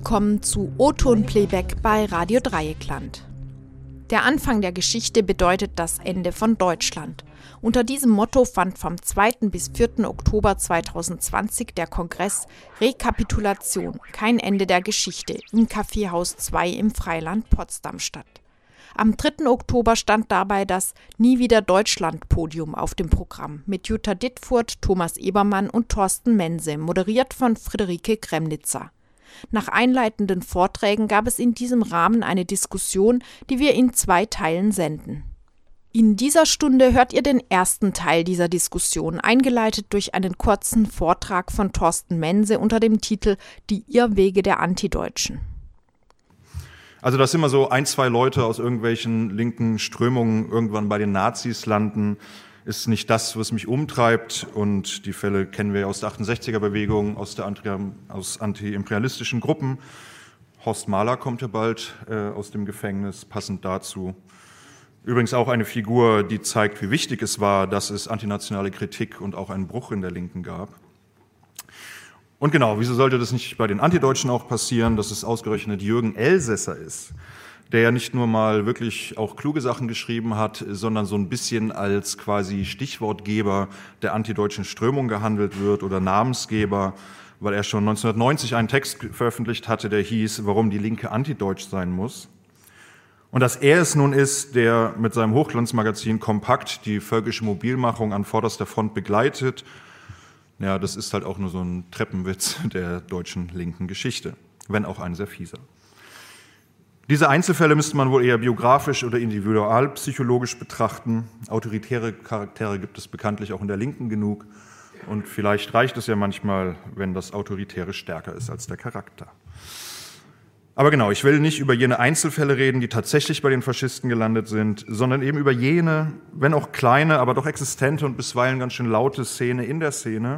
willkommen zu O-Ton-Playback bei Radio Dreieckland. Der Anfang der Geschichte bedeutet das Ende von Deutschland. Unter diesem Motto fand vom 2. bis 4. Oktober 2020 der Kongress Rekapitulation, kein Ende der Geschichte im Kaffeehaus 2 im Freiland Potsdam statt. Am 3. Oktober stand dabei das Nie wieder Deutschland-Podium auf dem Programm mit Jutta Dittfurt, Thomas Ebermann und Thorsten Mense, moderiert von Friederike Kremnitzer. Nach einleitenden Vorträgen gab es in diesem Rahmen eine Diskussion, die wir in 2 Teilen senden. In dieser Stunde hört ihr den ersten Teil dieser Diskussion, eingeleitet durch einen kurzen Vortrag von Thorsten Mense unter dem Titel Die Irrwege der Antideutschen. Also dass immer so 1, 2 Leute aus irgendwelchen linken Strömungen irgendwann bei den Nazis landen, ist nicht das, was mich umtreibt. Und die Fälle kennen wir aus der 68er-Bewegung, aus anti-imperialistischen Gruppen. Horst Mahler kommt ja bald aus dem Gefängnis, passend dazu. Übrigens auch eine Figur, die zeigt, wie wichtig es war, dass es antinationale Kritik und auch einen Bruch in der Linken gab. Und genau, wieso sollte das nicht bei den Antideutschen auch passieren, dass es ausgerechnet Jürgen Elsässer ist, der ja nicht nur mal wirklich auch kluge Sachen geschrieben hat, sondern so ein bisschen als quasi Stichwortgeber der antideutschen Strömung gehandelt wird oder Namensgeber, weil er schon 1990 einen Text veröffentlicht hatte, der hieß, warum die Linke antideutsch sein muss. Und dass er es nun ist, der mit seinem Hochglanzmagazin Kompakt die völkische Mobilmachung an vorderster Front begleitet, ja, das ist halt auch nur so ein Treppenwitz der deutschen linken Geschichte, wenn auch ein sehr fieser. Diese Einzelfälle müsste man wohl eher biografisch oder individualpsychologisch betrachten. Autoritäre Charaktere gibt es bekanntlich auch in der Linken genug. Und vielleicht reicht es ja manchmal, wenn das Autoritäre stärker ist als der Charakter. Aber genau, ich will nicht über jene Einzelfälle reden, die tatsächlich bei den Faschisten gelandet sind, sondern eben über jene, wenn auch kleine, aber doch existente und bisweilen ganz schön laute Szene in der Szene,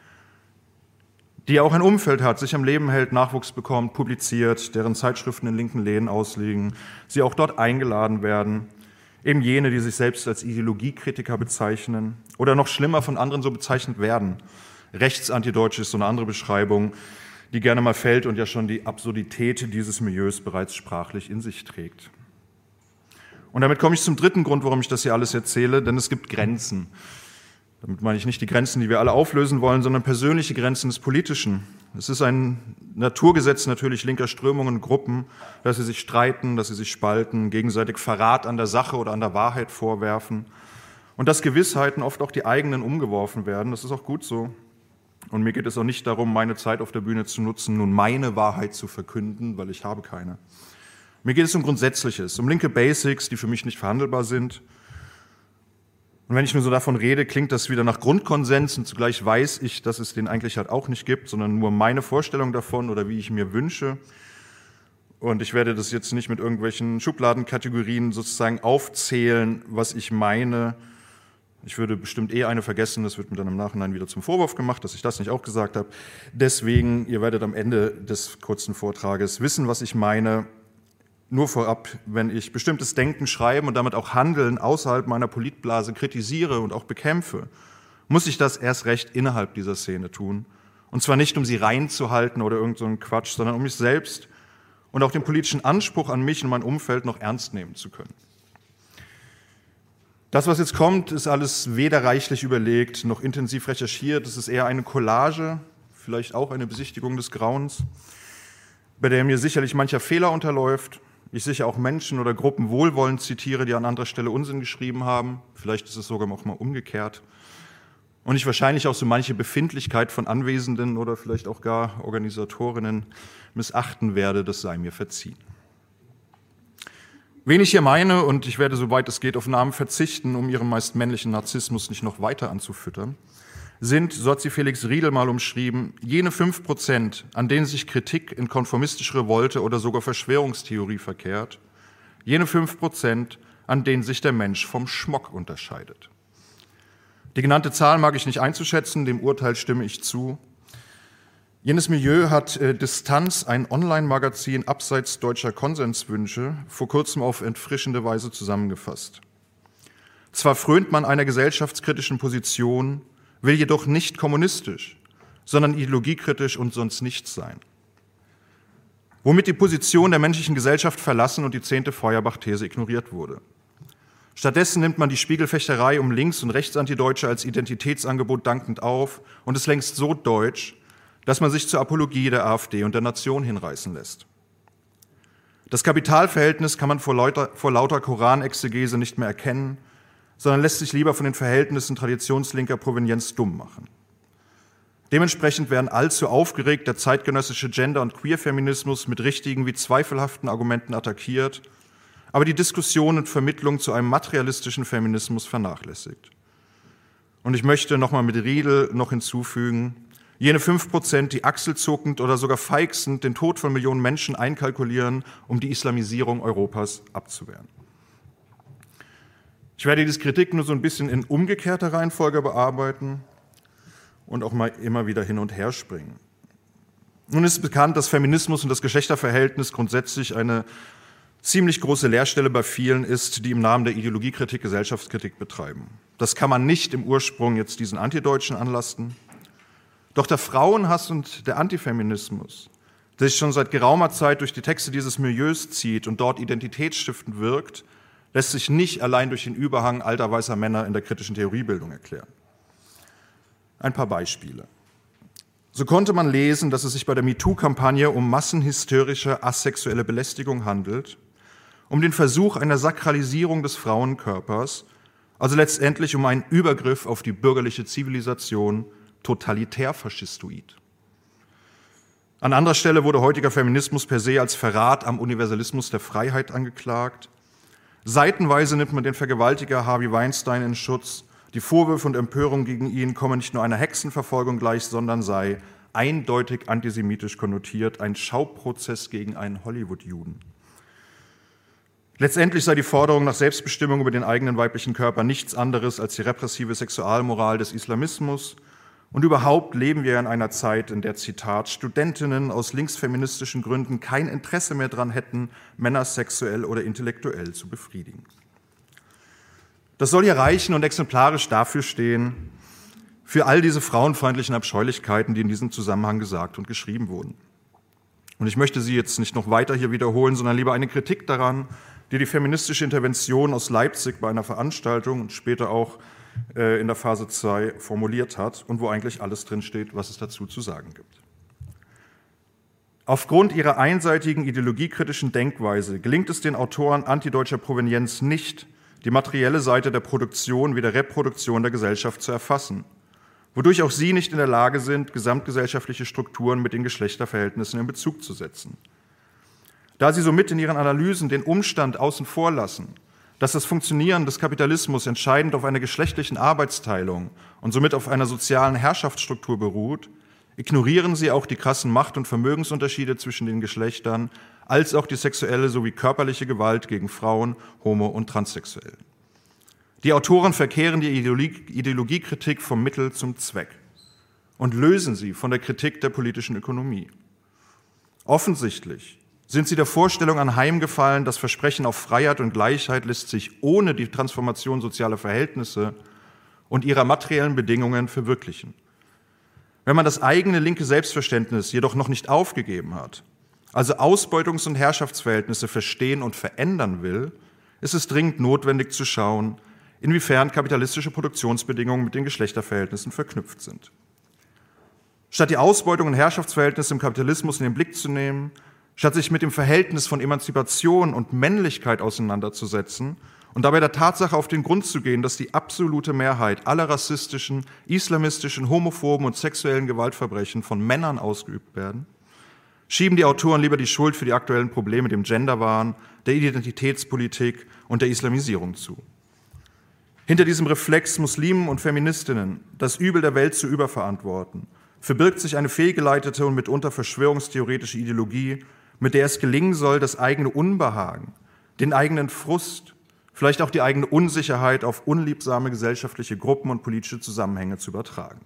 die auch ein Umfeld hat, sich am Leben hält, Nachwuchs bekommt, publiziert, deren Zeitschriften in linken Läden ausliegen, sie auch dort eingeladen werden, eben jene, die sich selbst als Ideologiekritiker bezeichnen oder noch schlimmer von anderen so bezeichnet werden. Rechtsantideutsch ist so eine andere Beschreibung, die gerne mal fällt und ja schon die Absurdität dieses Milieus bereits sprachlich in sich trägt. Und damit komme ich zum dritten Grund, warum ich das hier alles erzähle, denn es gibt Grenzen. Damit meine ich nicht die Grenzen, die wir alle auflösen wollen, sondern persönliche Grenzen des Politischen. Es ist ein Naturgesetz natürlich linker Strömungen und Gruppen, dass sie sich streiten, dass sie sich spalten, gegenseitig Verrat an der Sache oder an der Wahrheit vorwerfen und dass Gewissheiten, oft auch die eigenen, umgeworfen werden. Das ist auch gut so. Und mir geht es auch nicht darum, meine Zeit auf der Bühne zu nutzen, nun meine Wahrheit zu verkünden, weil ich habe keine. Mir geht es um Grundsätzliches, um linke Basics, die für mich nicht verhandelbar sind. Und wenn ich nur so davon rede, klingt das wieder nach Grundkonsens und zugleich weiß ich, dass es den eigentlich halt auch nicht gibt, sondern nur meine Vorstellung davon oder wie ich mir wünsche. Und ich werde das jetzt nicht mit irgendwelchen Schubladenkategorien sozusagen aufzählen, was ich meine. Ich würde bestimmt eine vergessen, das wird mir dann im Nachhinein wieder zum Vorwurf gemacht, dass ich das nicht auch gesagt habe. Deswegen, ihr werdet am Ende des kurzen Vortrages wissen, was ich meine. Nur vorab, wenn ich bestimmtes Denken, Schreiben und damit auch Handeln außerhalb meiner Politblase kritisiere und auch bekämpfe, muss ich das erst recht innerhalb dieser Szene tun. Und zwar nicht, um sie reinzuhalten oder irgend so einen Quatsch, sondern um mich selbst und auch den politischen Anspruch an mich und mein Umfeld noch ernst nehmen zu können. Das, was jetzt kommt, ist alles weder reichlich überlegt noch intensiv recherchiert. Es ist eher eine Collage, vielleicht auch eine Besichtigung des Grauens, bei der mir sicherlich mancher Fehler unterläuft. Ich sicher auch Menschen oder Gruppen wohlwollend zitiere, die an anderer Stelle Unsinn geschrieben haben. Vielleicht ist es sogar auch mal umgekehrt. Und ich wahrscheinlich auch so manche Befindlichkeit von Anwesenden oder vielleicht auch gar Organisatorinnen missachten werde, das sei mir verziehen. Wen ich hier meine, und ich werde, soweit es geht, auf Namen verzichten, um ihren meist männlichen Narzissmus nicht noch weiter anzufüttern, sind, so hat sie Felix Riedel mal umschrieben, jene 5%, an denen sich Kritik in konformistische Revolte oder sogar Verschwörungstheorie verkehrt, jene 5%, an denen sich der Mensch vom Schmock unterscheidet. Die genannte Zahl mag ich nicht einzuschätzen, dem Urteil stimme ich zu. Jenes Milieu hat Distanz, ein Online-Magazin abseits deutscher Konsenswünsche, vor kurzem auf entfrischende Weise zusammengefasst. Zwar frönt man einer gesellschaftskritischen Position, will jedoch nicht kommunistisch, sondern ideologiekritisch und sonst nichts sein. womit die Position der menschlichen Gesellschaft verlassen und die 10. Feuerbach-These ignoriert wurde. Stattdessen nimmt man die Spiegelfechterei um Links- und Rechtsanti-Deutsche als Identitätsangebot dankend auf und ist längst so deutsch, dass man sich zur Apologie der AfD und der Nation hinreißen lässt. Das Kapitalverhältnis kann man vor lauter Koranexegese nicht mehr erkennen, sondern lässt sich lieber von den Verhältnissen traditionslinker Provenienz dumm machen. Dementsprechend werden allzu aufgeregt der zeitgenössische Gender- und Queer-Feminismus mit richtigen wie zweifelhaften Argumenten attackiert, aber die Diskussion und Vermittlung zu einem materialistischen Feminismus vernachlässigt. Und ich möchte nochmal mit Riedel noch hinzufügen, jene 5%, die achselzuckend oder sogar feixend den Tod von Millionen Menschen einkalkulieren, um die Islamisierung Europas abzuwehren. Ich werde diese Kritik nur so ein bisschen in umgekehrter Reihenfolge bearbeiten und auch mal immer wieder hin und her springen. Nun ist bekannt, dass Feminismus und das Geschlechterverhältnis grundsätzlich eine ziemlich große Leerstelle bei vielen ist, die im Namen der Ideologiekritik Gesellschaftskritik betreiben. Das kann man nicht im Ursprung jetzt diesen Antideutschen anlasten. Doch der Frauenhass und der Antifeminismus, der sich schon seit geraumer Zeit durch die Texte dieses Milieus zieht und dort identitätsstiftend wirkt, lässt sich nicht allein durch den Überhang alter weißer Männer in der kritischen Theoriebildung erklären. Ein paar Beispiele. So konnte man lesen, dass es sich bei der MeToo-Kampagne um massenhysterische asexuelle Belästigung handelt, um den Versuch einer Sakralisierung des Frauenkörpers, also letztendlich um einen Übergriff auf die bürgerliche Zivilisation, totalitär-faschistoid. An anderer Stelle wurde heutiger Feminismus per se als Verrat am Universalismus der Freiheit angeklagt. Seitenweise nimmt man den Vergewaltiger Harvey Weinstein in Schutz. Die Vorwürfe und Empörung gegen ihn kommen nicht nur einer Hexenverfolgung gleich, sondern sei eindeutig antisemitisch konnotiert, ein Schauprozess gegen einen Hollywood-Juden. Letztendlich sei die Forderung nach Selbstbestimmung über den eigenen weiblichen Körper nichts anderes als die repressive Sexualmoral des Islamismus. Und überhaupt leben wir in einer Zeit, in der, Zitat, Studentinnen aus linksfeministischen Gründen kein Interesse mehr daran hätten, Männer sexuell oder intellektuell zu befriedigen. Das soll hier reichen und exemplarisch dafür stehen, für all diese frauenfeindlichen Abscheulichkeiten, die in diesem Zusammenhang gesagt und geschrieben wurden. Und ich möchte sie jetzt nicht noch weiter hier wiederholen, sondern lieber eine Kritik daran, die die feministische Intervention aus Leipzig bei einer Veranstaltung und später auch in der Phase 2 formuliert hat und wo eigentlich alles drinsteht, was es dazu zu sagen gibt. Aufgrund ihrer einseitigen ideologiekritischen Denkweise gelingt es den Autoren antideutscher Provenienz nicht, die materielle Seite der Produktion wie der Reproduktion der Gesellschaft zu erfassen, wodurch auch sie nicht in der Lage sind, gesamtgesellschaftliche Strukturen mit den Geschlechterverhältnissen in Bezug zu setzen. Da sie somit in ihren Analysen den Umstand außen vor lassen, dass das Funktionieren des Kapitalismus entscheidend auf einer geschlechtlichen Arbeitsteilung und somit auf einer sozialen Herrschaftsstruktur beruht, ignorieren sie auch die krassen Macht- und Vermögensunterschiede zwischen den Geschlechtern, als auch die sexuelle sowie körperliche Gewalt gegen Frauen, Homo- und Transsexuelle. Die Autoren verkehren die Ideologiekritik vom Mittel zum Zweck und lösen sie von der Kritik der politischen Ökonomie. Offensichtlich sind sie der Vorstellung anheimgefallen, das Versprechen auf Freiheit und Gleichheit lässt sich ohne die Transformation sozialer Verhältnisse und ihrer materiellen Bedingungen verwirklichen. Wenn man das eigene linke Selbstverständnis jedoch noch nicht aufgegeben hat, also Ausbeutungs- und Herrschaftsverhältnisse verstehen und verändern will, ist es dringend notwendig zu schauen, inwiefern kapitalistische Produktionsbedingungen mit den Geschlechterverhältnissen verknüpft sind. Statt die Ausbeutung und Herrschaftsverhältnisse im Kapitalismus in den Blick zu nehmen, statt sich mit dem Verhältnis von Emanzipation und Männlichkeit auseinanderzusetzen und dabei der Tatsache auf den Grund zu gehen, dass die absolute Mehrheit aller rassistischen, islamistischen, homophoben und sexuellen Gewaltverbrechen von Männern ausgeübt werden, schieben die Autoren lieber die Schuld für die aktuellen Probleme dem Genderwahn, der Identitätspolitik und der Islamisierung zu. Hinter diesem Reflex, Muslimen und Feministinnen das Übel der Welt zu überverantworten, verbirgt sich eine fehlgeleitete und mitunter verschwörungstheoretische Ideologie, mit der es gelingen soll, das eigene Unbehagen, den eigenen Frust, vielleicht auch die eigene Unsicherheit auf unliebsame gesellschaftliche Gruppen und politische Zusammenhänge zu übertragen.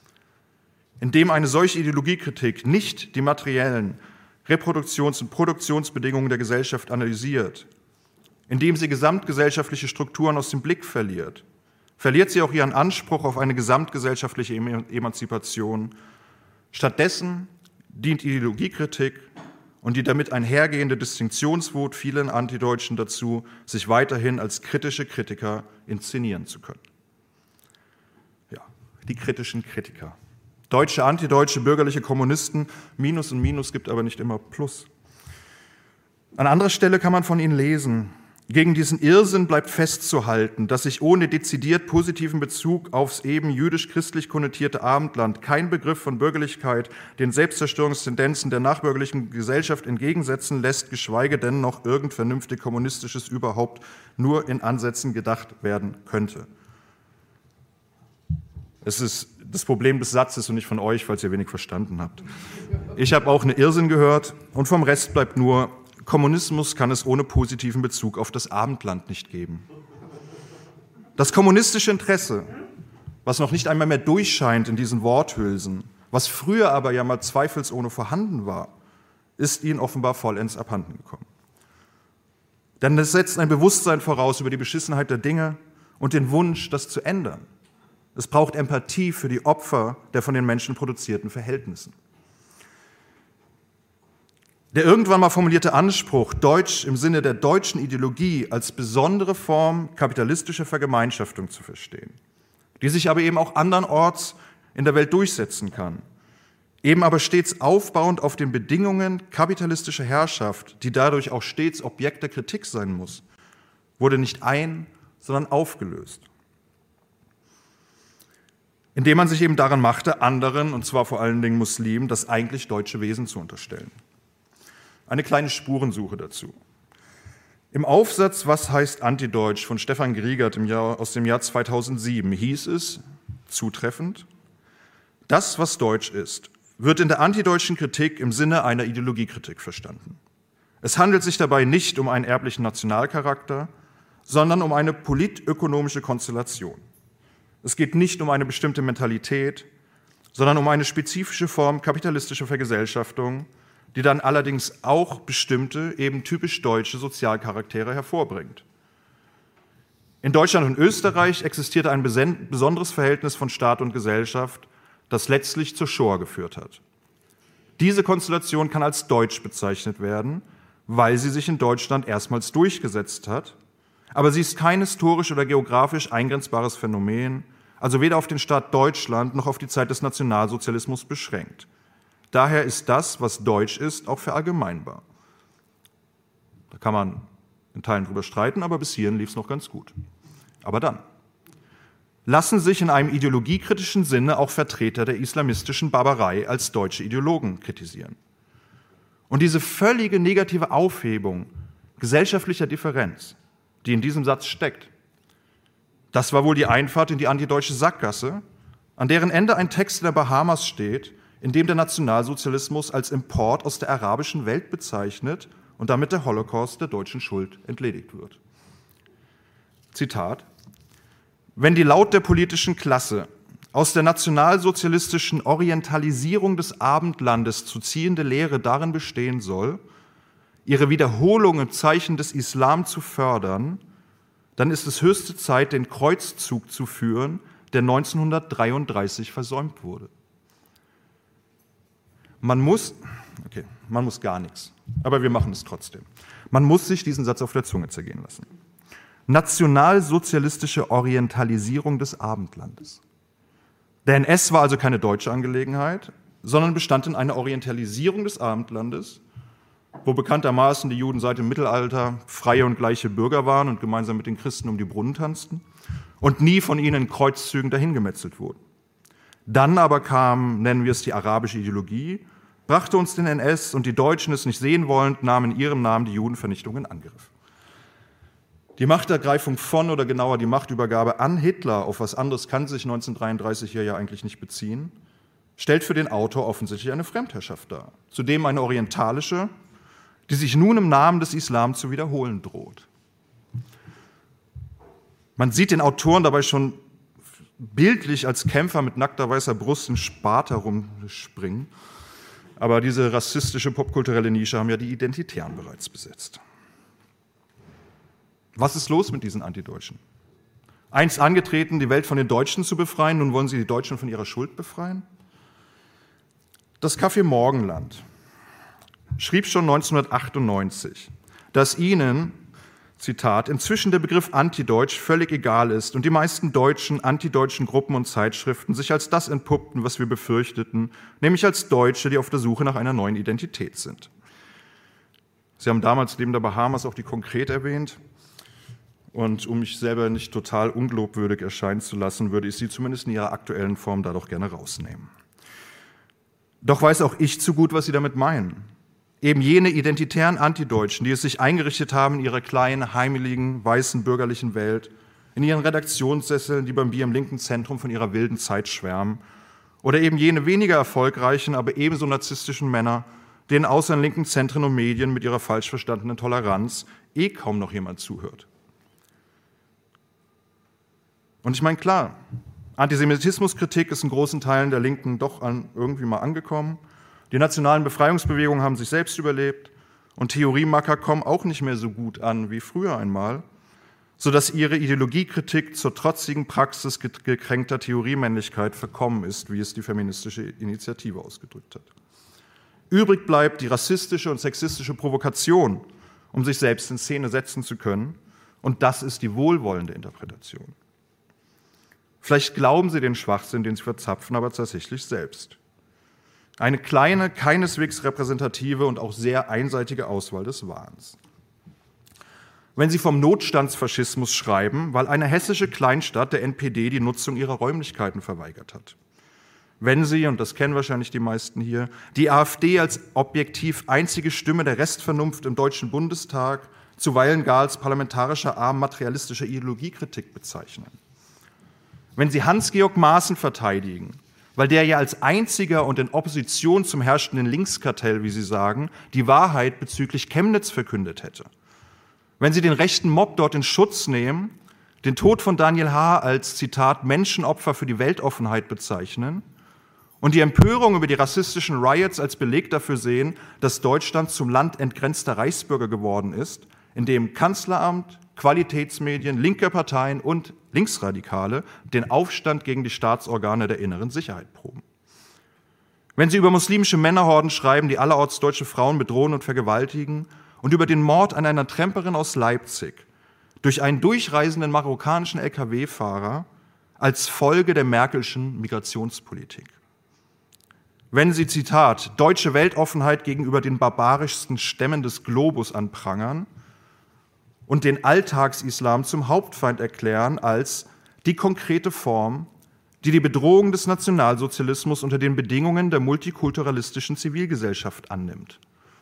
Indem eine solche Ideologiekritik nicht die materiellen Reproduktions- und Produktionsbedingungen der Gesellschaft analysiert, indem sie gesamtgesellschaftliche Strukturen aus dem Blick verliert, verliert sie auch ihren Anspruch auf eine gesamtgesellschaftliche Emanzipation. Stattdessen dient Ideologiekritik und die damit einhergehende Distinktionswut vielen Antideutschen dazu, sich weiterhin als kritische Kritiker inszenieren zu können. Ja, die kritischen Kritiker. Deutsche, antideutsche, bürgerliche Kommunisten, Minus und Minus gibt aber nicht immer Plus. An anderer Stelle kann man von ihnen lesen: Gegen diesen Irrsinn bleibt festzuhalten, dass sich ohne dezidiert positiven Bezug aufs eben jüdisch-christlich konnotierte Abendland kein Begriff von Bürgerlichkeit den Selbstzerstörungstendenzen der nachbürgerlichen Gesellschaft entgegensetzen lässt, geschweige denn noch irgend vernünftig Kommunistisches überhaupt nur in Ansätzen gedacht werden könnte. Es ist das Problem des Satzes und nicht von euch, falls ihr wenig verstanden habt. Ich habe auch eine Irrsinn gehört und vom Rest bleibt nur: Kommunismus kann es ohne positiven Bezug auf das Abendland nicht geben. Das kommunistische Interesse, was noch nicht einmal mehr durchscheint in diesen Worthülsen, was früher aber ja mal zweifelsohne vorhanden war, ist ihnen offenbar vollends abhanden gekommen. Denn es setzt ein Bewusstsein voraus über die Beschissenheit der Dinge und den Wunsch, das zu ändern. Es braucht Empathie für die Opfer der von den Menschen produzierten Verhältnissen. Der irgendwann mal formulierte Anspruch, Deutsch im Sinne der deutschen Ideologie als besondere Form kapitalistischer Vergemeinschaftung zu verstehen, die sich aber eben auch andernorts in der Welt durchsetzen kann, eben aber stets aufbauend auf den Bedingungen kapitalistischer Herrschaft, die dadurch auch stets Objekt der Kritik sein muss, wurde nicht sondern aufgelöst. Indem man sich eben daran machte, anderen, und zwar vor allen Dingen Muslimen, das eigentlich deutsche Wesen zu unterstellen. Eine kleine Spurensuche dazu. Im Aufsatz »Was heißt Antideutsch« von Stefan Griegert aus dem Jahr 2007 hieß es, zutreffend: Das, was deutsch ist, wird in der antideutschen Kritik im Sinne einer Ideologiekritik verstanden. Es handelt sich dabei nicht um einen erblichen Nationalcharakter, sondern um eine politökonomische Konstellation. Es geht nicht um eine bestimmte Mentalität, sondern um eine spezifische Form kapitalistischer Vergesellschaftung, die dann allerdings auch bestimmte, eben typisch deutsche Sozialcharaktere hervorbringt. In Deutschland und Österreich existierte ein besonderes Verhältnis von Staat und Gesellschaft, das letztlich zur Shoah geführt hat. Diese Konstellation kann als deutsch bezeichnet werden, weil sie sich in Deutschland erstmals durchgesetzt hat, aber sie ist kein historisch oder geografisch eingrenzbares Phänomen, also weder auf den Staat Deutschland noch auf die Zeit des Nationalsozialismus beschränkt. Daher ist das, was deutsch ist, auch verallgemeinbar. Da kann man in Teilen drüber streiten, aber bis hierhin lief es noch ganz gut. Aber dann lassen sich in einem ideologiekritischen Sinne auch Vertreter der islamistischen Barbarei als deutsche Ideologen kritisieren. Und diese völlige negative Aufhebung gesellschaftlicher Differenz, die in diesem Satz steckt, das war wohl die Einfahrt in die antideutsche Sackgasse, an deren Ende ein Text in der Bahamas steht, in dem der Nationalsozialismus als Import aus der arabischen Welt bezeichnet und damit der Holocaust der deutschen Schuld entledigt wird. Zitat: Wenn die laut der politischen Klasse aus der nationalsozialistischen Orientalisierung des Abendlandes zu ziehende Lehre darin bestehen soll, ihre Wiederholung im Zeichen des Islam zu fördern, dann ist es höchste Zeit, den Kreuzzug zu führen, der 1933 versäumt wurde. Man muss gar nichts, aber wir machen es trotzdem. Man muss sich diesen Satz auf der Zunge zergehen lassen. Nationalsozialistische Orientalisierung des Abendlandes. Der NS war also keine deutsche Angelegenheit, sondern bestand in einer Orientalisierung des Abendlandes, wo bekanntermaßen die Juden seit dem Mittelalter freie und gleiche Bürger waren und gemeinsam mit den Christen um die Brunnen tanzten und nie von ihnen in Kreuzzügen dahingemetzelt wurden. Dann aber kam, nennen wir es die arabische Ideologie, brachte uns den NS und die Deutschen, es nicht sehen wollend, nahmen in ihrem Namen die Judenvernichtung in Angriff. Die Machtergreifung von, oder genauer die Machtübergabe an Hitler, auf was anderes kann sich 1933 hier ja eigentlich nicht beziehen, stellt für den Autor offensichtlich eine Fremdherrschaft dar, zudem eine orientalische, die sich nun im Namen des Islam zu wiederholen droht. Man sieht den Autoren dabei schon bildlich als Kämpfer mit nackter weißer Brust in Spat herumspringen, aber diese rassistische popkulturelle Nische haben ja die Identitären bereits besetzt. Was ist los mit diesen Antideutschen? Einst angetreten, die Welt von den Deutschen zu befreien, nun wollen sie die Deutschen von ihrer Schuld befreien? Das Café Morgenland schrieb schon 1998, dass ihnen, Zitat, inzwischen der Begriff Antideutsch völlig egal ist und die meisten deutschen, antideutschen Gruppen und Zeitschriften sich als das entpuppten, was wir befürchteten, nämlich als Deutsche, die auf der Suche nach einer neuen Identität sind. Sie haben damals neben der Bahamas auch die Konkret erwähnt. Und um mich selber nicht total unglaubwürdig erscheinen zu lassen, würde ich sie zumindest in ihrer aktuellen Form da doch gerne rausnehmen. Doch weiß auch ich zu gut, was sie damit meinen. Eben jene identitären Antideutschen, die es sich eingerichtet haben in ihrer kleinen, heimeligen, weißen, bürgerlichen Welt, in ihren Redaktionssesseln, die beim Bier im linken Zentrum von ihrer wilden Zeit schwärmen, oder eben jene weniger erfolgreichen, aber ebenso narzisstischen Männer, denen außer in linken Zentren und Medien mit ihrer falsch verstandenen Toleranz kaum noch jemand zuhört. Und ich meine, klar, Antisemitismuskritik ist in großen Teilen der Linken doch irgendwie mal angekommen. Die nationalen Befreiungsbewegungen haben sich selbst überlebt und Theoriemacker kommen auch nicht mehr so gut an wie früher einmal, sodass ihre Ideologiekritik zur trotzigen Praxis gekränkter Theoriemännlichkeit verkommen ist, wie es die feministische Initiative ausgedrückt hat. Übrig bleibt die rassistische und sexistische Provokation, um sich selbst in Szene setzen zu können, und das ist die wohlwollende Interpretation. Vielleicht glauben Sie den Schwachsinn, den Sie verzapfen, aber tatsächlich selbst. Eine kleine, keineswegs repräsentative und auch sehr einseitige Auswahl des Wahns. Wenn Sie vom Notstandsfaschismus schreiben, weil eine hessische Kleinstadt der NPD die Nutzung ihrer Räumlichkeiten verweigert hat. Wenn Sie, und das kennen wahrscheinlich die meisten hier, die AfD als objektiv einzige Stimme der Restvernunft im Deutschen Bundestag zuweilen gar als parlamentarischer Arm materialistischer Ideologiekritik bezeichnen. Wenn Sie Hans-Georg Maaßen verteidigen, weil der ja als einziger und in Opposition zum herrschenden Linkskartell, wie Sie sagen, die Wahrheit bezüglich Chemnitz verkündet hätte. Wenn Sie den rechten Mob dort in Schutz nehmen, den Tod von Daniel H. als, Zitat, Menschenopfer für die Weltoffenheit bezeichnen und die Empörung über die rassistischen Riots als Beleg dafür sehen, dass Deutschland zum Land entgrenzter Reichsbürger geworden ist, in dem Kanzleramt, Qualitätsmedien, linke Parteien und Linksradikale den Aufstand gegen die Staatsorgane der inneren Sicherheit proben. Wenn Sie über muslimische Männerhorden schreiben, die allerorts deutsche Frauen bedrohen und vergewaltigen, und über den Mord an einer Tramperin aus Leipzig durch einen durchreisenden marokkanischen Lkw-Fahrer als Folge der Merkelschen Migrationspolitik. Wenn Sie, Zitat, deutsche Weltoffenheit gegenüber den barbarischsten Stämmen des Globus anprangern und den Alltagsislam zum Hauptfeind erklären als die konkrete Form, die die Bedrohung des Nationalsozialismus unter den Bedingungen der multikulturalistischen Zivilgesellschaft annimmt.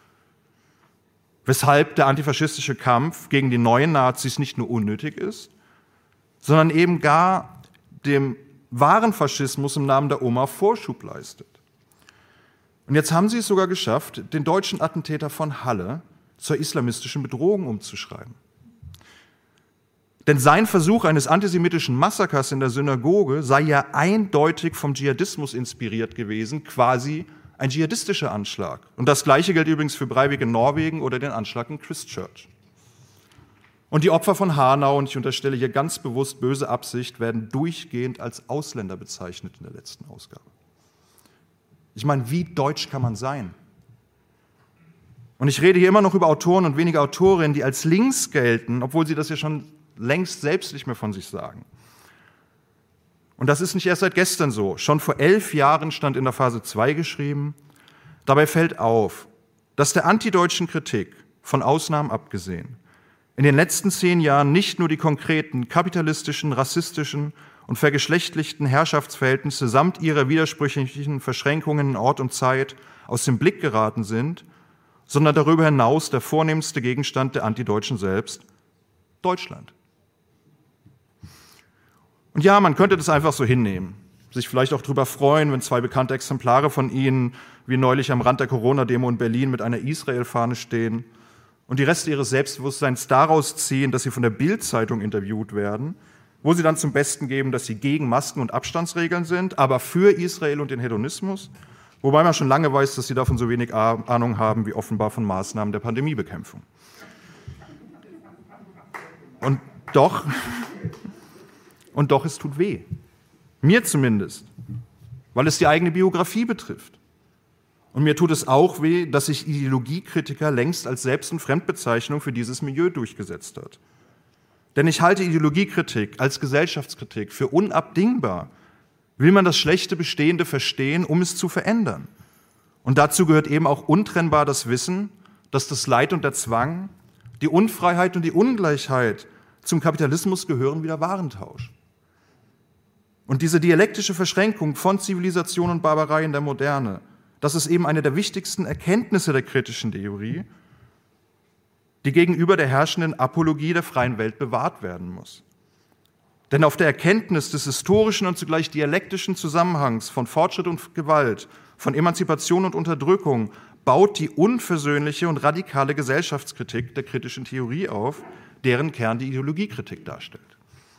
Weshalb der antifaschistische Kampf gegen die neuen Nazis nicht nur unnötig ist, sondern eben gar dem wahren Faschismus im Namen der Oma Vorschub leistet. Und jetzt haben sie es sogar geschafft, den deutschen Attentäter von Halle zur islamistischen Bedrohung umzuschreiben. Denn sein Versuch eines antisemitischen Massakers in der Synagoge sei ja eindeutig vom Dschihadismus inspiriert gewesen, quasi ein dschihadistischer Anschlag. Und das Gleiche gilt übrigens für Breivik in Norwegen oder den Anschlag in Christchurch. Und die Opfer von Hanau, und ich unterstelle hier ganz bewusst böse Absicht, werden durchgehend als Ausländer bezeichnet in der letzten Ausgabe. Ich meine, wie deutsch kann man sein? Und ich rede hier immer noch über Autoren und weniger Autorinnen, die als links gelten, obwohl sie das ja schon längst selbst nicht mehr von sich sagen. Und das ist nicht erst seit gestern so. Schon vor 11 Jahren stand in der Phase 2 geschrieben, dabei fällt auf, dass der antideutschen Kritik, von Ausnahmen abgesehen, in den letzten 10 Jahren nicht nur die konkreten kapitalistischen, rassistischen und vergeschlechtlichten Herrschaftsverhältnisse samt ihrer widersprüchlichen Verschränkungen in Ort und Zeit aus dem Blick geraten sind, sondern darüber hinaus der vornehmste Gegenstand der Antideutschen selbst, Deutschland. Und ja, man könnte das einfach so hinnehmen, sich vielleicht auch darüber freuen, wenn 2 bekannte Exemplare von ihnen, wie neulich am Rand der Corona-Demo in Berlin, mit einer Israel-Fahne stehen und die Reste ihres Selbstbewusstseins daraus ziehen, dass sie von der Bild-Zeitung interviewt werden, wo sie dann zum Besten geben, dass sie gegen Masken und Abstandsregeln sind, aber für Israel und den Hedonismus, wobei man schon lange weiß, dass sie davon so wenig Ahnung haben wie offenbar von Maßnahmen der Pandemiebekämpfung. Und doch, es tut weh. Mir zumindest, weil es die eigene Biografie betrifft. Und mir tut es auch weh, dass sich Ideologiekritiker längst als Selbst- und Fremdbezeichnung für dieses Milieu durchgesetzt hat. Denn ich halte Ideologiekritik als Gesellschaftskritik für unabdingbar. Will man das schlechte Bestehende verstehen, um es zu verändern? Und dazu gehört eben auch untrennbar das Wissen, dass das Leid und der Zwang, die Unfreiheit und die Ungleichheit zum Kapitalismus gehören wie der Warentausch. Und diese dialektische Verschränkung von Zivilisation und Barbarei in der Moderne, das ist eben eine der wichtigsten Erkenntnisse der kritischen Theorie, die gegenüber der herrschenden Apologie der freien Welt bewahrt werden muss. Denn auf der Erkenntnis des historischen und zugleich dialektischen Zusammenhangs von Fortschritt und Gewalt, von Emanzipation und Unterdrückung baut die unversöhnliche und radikale Gesellschaftskritik der kritischen Theorie auf, deren Kern die Ideologiekritik darstellt.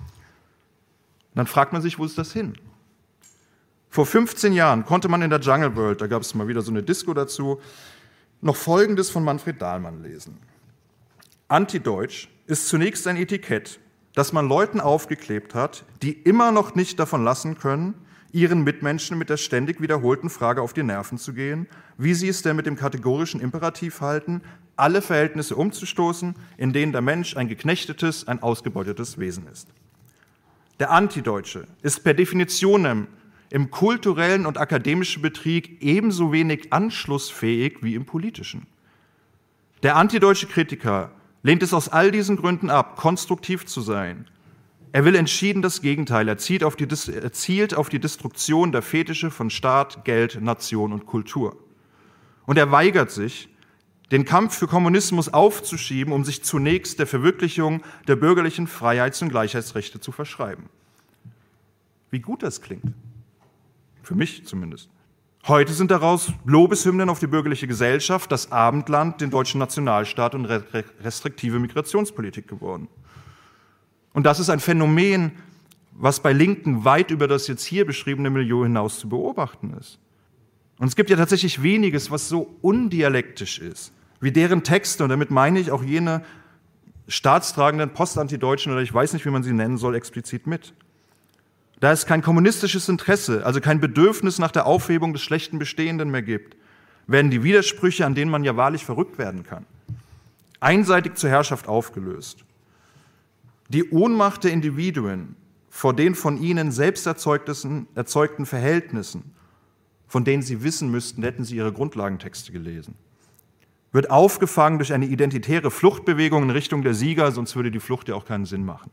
Und dann fragt man sich, wo ist das hin? Vor 15 Jahren konnte man in der Jungle World, da gab es mal wieder so eine Disco dazu, noch Folgendes von Manfred Dahlmann lesen. Antideutsch ist zunächst ein Etikett, das man Leuten aufgeklebt hat, die immer noch nicht davon lassen können, ihren Mitmenschen mit der ständig wiederholten Frage auf die Nerven zu gehen, wie sie es denn mit dem kategorischen Imperativ halten, alle Verhältnisse umzustoßen, in denen der Mensch ein geknechtetes, ein ausgebeutetes Wesen ist. Der Antideutsche ist per Definition im kulturellen und akademischen Betrieb ebenso wenig anschlussfähig wie im politischen. Der antideutsche Kritiker lehnt es aus all diesen Gründen ab, konstruktiv zu sein. Er will entschieden das Gegenteil. Er zielt auf die Destruktion der Fetische von Staat, Geld, Nation und Kultur. Und er weigert sich, den Kampf für Kommunismus aufzuschieben, um sich zunächst der Verwirklichung der bürgerlichen Freiheits- und Gleichheitsrechte zu verschreiben. Wie gut das klingt. Für mich zumindest. Heute sind daraus Lobeshymnen auf die bürgerliche Gesellschaft, das Abendland, den deutschen Nationalstaat und restriktive Migrationspolitik geworden. Und das ist ein Phänomen, was bei Linken weit über das jetzt hier beschriebene Milieu hinaus zu beobachten ist. Und es gibt ja tatsächlich weniges, was so undialektisch ist, wie deren Texte, und damit meine ich auch jene staatstragenden Postantideutschen, oder ich weiß nicht, wie man sie nennen soll, explizit mit. Da es kein kommunistisches Interesse, also kein Bedürfnis nach der Aufhebung des schlechten Bestehenden mehr gibt, werden die Widersprüche, an denen man ja wahrlich verrückt werden kann, einseitig zur Herrschaft aufgelöst. Die Ohnmacht der Individuen vor den von ihnen selbst erzeugten Verhältnissen, von denen sie wissen müssten, hätten sie ihre Grundlagentexte gelesen, wird aufgefangen durch eine identitäre Fluchtbewegung in Richtung der Sieger, sonst würde die Flucht ja auch keinen Sinn machen.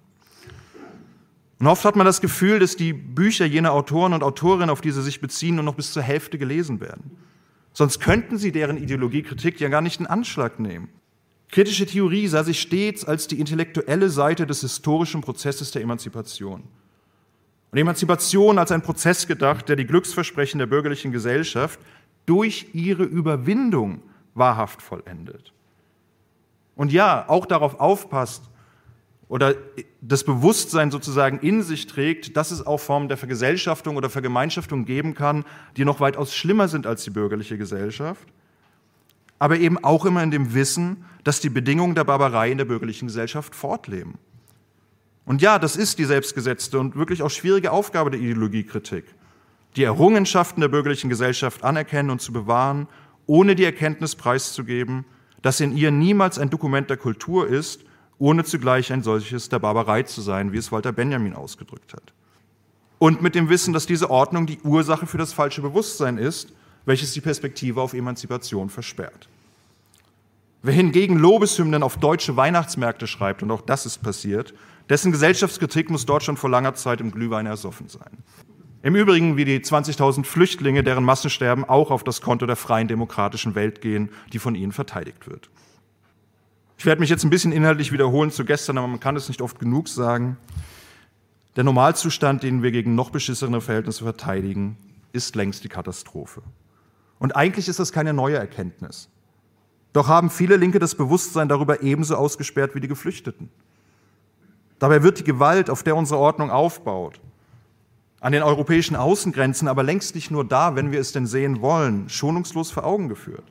Und oft hat man das Gefühl, dass die Bücher jener Autoren und Autorinnen, auf die sie sich beziehen, nur noch bis zur Hälfte gelesen werden. Sonst könnten sie deren Ideologiekritik ja gar nicht in Anschlag nehmen. Kritische Theorie sah sich stets als die intellektuelle Seite des historischen Prozesses der Emanzipation. Und Emanzipation als ein Prozess gedacht, der die Glücksversprechen der bürgerlichen Gesellschaft durch ihre Überwindung wahrhaft vollendet. Und ja, auch darauf aufpasst, oder das Bewusstsein sozusagen in sich trägt, dass es auch Formen der Vergesellschaftung oder Vergemeinschaftung geben kann, die noch weitaus schlimmer sind als die bürgerliche Gesellschaft, aber eben auch immer in dem Wissen, dass die Bedingungen der Barbarei in der bürgerlichen Gesellschaft fortleben. Und ja, das ist die selbstgesetzte und wirklich auch schwierige Aufgabe der Ideologiekritik, die Errungenschaften der bürgerlichen Gesellschaft anerkennen und zu bewahren, ohne die Erkenntnis preiszugeben, dass in ihr niemals ein Dokument der Kultur ist, ohne zugleich ein solches der Barbarei zu sein, wie es Walter Benjamin ausgedrückt hat. Und mit dem Wissen, dass diese Ordnung die Ursache für das falsche Bewusstsein ist, welches die Perspektive auf Emanzipation versperrt. Wer hingegen Lobeshymnen auf deutsche Weihnachtsmärkte schreibt, und auch das ist passiert, dessen Gesellschaftskritik muss dort schon vor langer Zeit im Glühwein ersoffen sein. Im Übrigen wie die 20.000 Flüchtlinge, deren Massensterben auch auf das Konto der freien demokratischen Welt gehen, die von ihnen verteidigt wird. Ich werde mich jetzt ein bisschen inhaltlich wiederholen zu gestern, aber man kann es nicht oft genug sagen. Der Normalzustand, den wir gegen noch beschissenere Verhältnisse verteidigen, ist längst die Katastrophe. Und eigentlich ist das keine neue Erkenntnis. Doch haben viele Linke das Bewusstsein darüber ebenso ausgesperrt wie die Geflüchteten. Dabei wird die Gewalt, auf der unsere Ordnung aufbaut, an den europäischen Außengrenzen, aber längst nicht nur da, wenn wir es denn sehen wollen, schonungslos vor Augen geführt.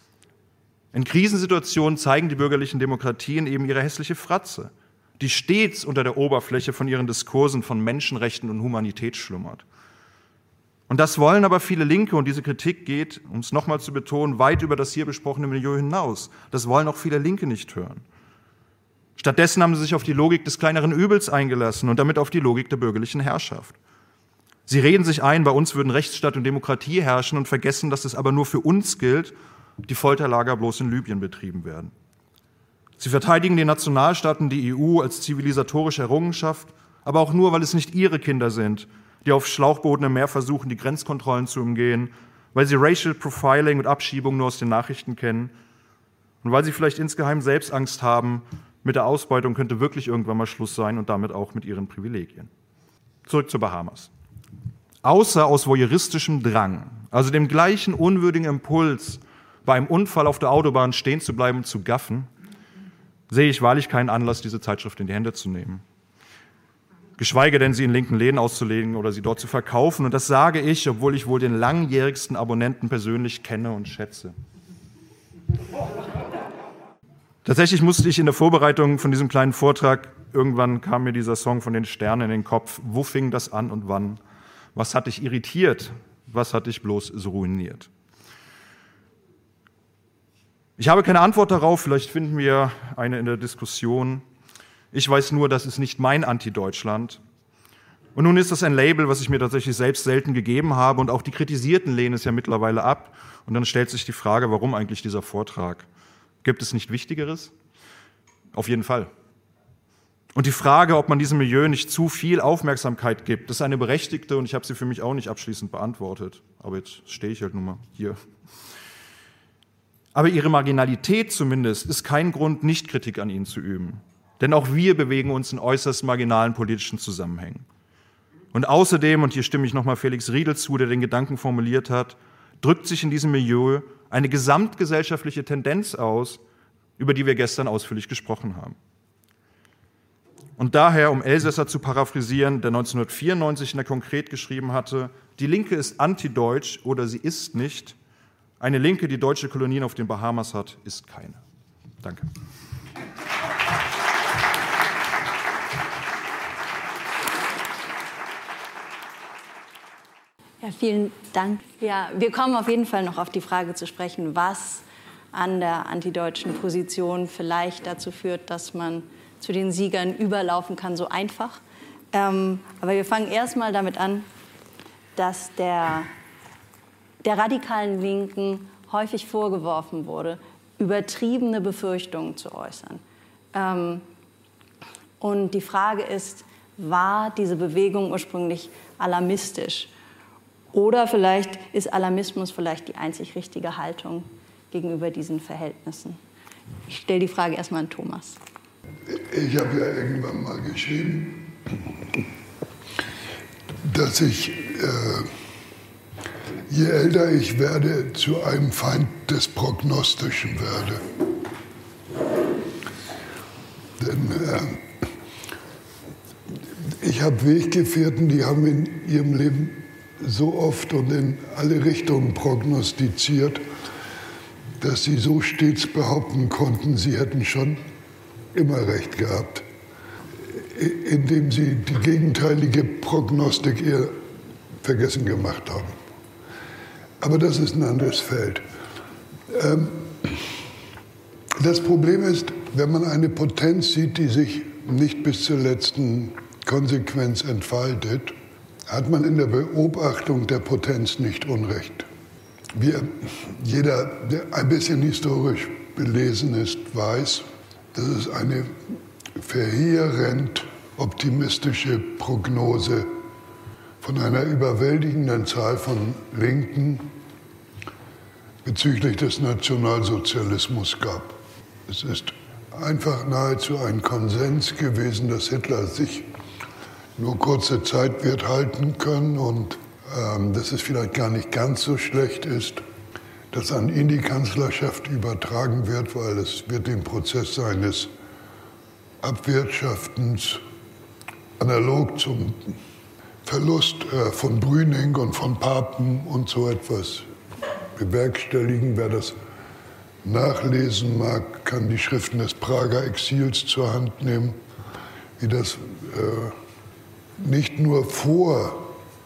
In Krisensituationen zeigen die bürgerlichen Demokratien eben ihre hässliche Fratze, die stets unter der Oberfläche von ihren Diskursen von Menschenrechten und Humanität schlummert. Und das wollen aber viele Linke, und diese Kritik geht, um es nochmal zu betonen, weit über das hier besprochene Milieu hinaus. Das wollen auch viele Linke nicht hören. Stattdessen haben sie sich auf die Logik des kleineren Übels eingelassen und damit auf die Logik der bürgerlichen Herrschaft. Sie reden sich ein, bei uns würden Rechtsstaat und Demokratie herrschen und vergessen, dass es aber nur für uns gilt, die Folterlager bloß in Libyen betrieben werden. Sie verteidigen den Nationalstaat und die EU als zivilisatorische Errungenschaft, aber auch nur, weil es nicht ihre Kinder sind, die auf Schlauchbooten im Meer versuchen, die Grenzkontrollen zu umgehen, weil sie Racial Profiling und Abschiebung nur aus den Nachrichten kennen und weil sie vielleicht insgeheim selbst Angst haben, mit der Ausbeutung könnte wirklich irgendwann mal Schluss sein und damit auch mit ihren Privilegien. Zurück zu Bahamas. Außer aus voyeuristischem Drang, also dem gleichen unwürdigen Impuls, bei einem Unfall auf der Autobahn stehen zu bleiben und zu gaffen, sehe ich wahrlich keinen Anlass, diese Zeitschrift in die Hände zu nehmen. Geschweige denn, sie in linken Läden auszulegen oder sie dort zu verkaufen. Und das sage ich, obwohl ich wohl den langjährigsten Abonnenten persönlich kenne und schätze. Tatsächlich musste ich in der Vorbereitung von diesem kleinen Vortrag, irgendwann kam mir dieser Song von den Sternen in den Kopf. Wo fing das an und wann? Was hat dich irritiert? Was hat dich bloß so ruiniert? Ich habe keine Antwort darauf, vielleicht finden wir eine in der Diskussion. Ich weiß nur, das ist nicht mein Anti-Deutschland. Und nun ist das ein Label, was ich mir tatsächlich selbst selten gegeben habe, und auch die Kritisierten lehnen es ja mittlerweile ab. Und dann stellt sich die Frage, warum eigentlich dieser Vortrag? Gibt es nicht Wichtigeres? Auf jeden Fall. Und die Frage, ob man diesem Milieu nicht zu viel Aufmerksamkeit gibt, ist eine berechtigte, und ich habe sie für mich auch nicht abschließend beantwortet. Aber jetzt stehe ich halt nun mal hier. Aber ihre Marginalität zumindest ist kein Grund, nicht Kritik an ihnen zu üben. Denn auch wir bewegen uns in äußerst marginalen politischen Zusammenhängen. Und außerdem, und hier stimme ich nochmal Felix Riedel zu, der den Gedanken formuliert hat, drückt sich in diesem Milieu eine gesamtgesellschaftliche Tendenz aus, über die wir gestern ausführlich gesprochen haben. Und daher, um Elsässer zu paraphrasieren, der 1994 in der Konkret geschrieben hatte, die Linke ist antideutsch oder sie ist nicht. Eine Linke, die deutsche Kolonien auf den Bahamas hat, ist keine. Danke. Ja, vielen Dank. Ja, wir kommen auf jeden Fall noch auf die Frage zu sprechen, was an der antideutschen Position vielleicht dazu führt, dass man zu den Siegern überlaufen kann, so einfach. Aber wir fangen erstmal damit an, dass der radikalen Linken häufig vorgeworfen wurde, übertriebene Befürchtungen zu äußern. Und die Frage ist, war diese Bewegung ursprünglich alarmistisch? Oder vielleicht ist Alarmismus vielleicht die einzig richtige Haltung gegenüber diesen Verhältnissen? Ich stelle die Frage erstmal an Thomas. Ich habe ja irgendwann mal geschrieben, dass ich, je älter ich werde, zu einem Feind des Prognostischen werde. Denn ich habe Weggefährten, die haben in ihrem Leben so oft und in alle Richtungen prognostiziert, dass sie so stets behaupten konnten, sie hätten schon immer recht gehabt, indem sie die gegenteilige Prognostik eher vergessen gemacht haben. Aber das ist ein anderes Feld. Das Problem ist, wenn man eine Potenz sieht, die sich nicht bis zur letzten Konsequenz entfaltet, hat man in der Beobachtung der Potenz nicht Unrecht. Jeder, der ein bisschen historisch belesen ist, weiß, dass es eine verheerend optimistische Prognose von einer überwältigenden Zahl von Linken bezüglich des Nationalsozialismus gab. Es ist einfach nahezu ein Konsens gewesen, dass Hitler sich nur kurze Zeit wird halten können und dass es vielleicht gar nicht ganz so schlecht ist, dass an ihn die Kanzlerschaft übertragen wird, weil es wird den Prozess seines Abwirtschaftens analog zum Verlust von Brüning und von Papen und so etwas bewerkstelligen. Wer das nachlesen mag, kann die Schriften des Prager Exils zur Hand nehmen, wie das nicht nur vor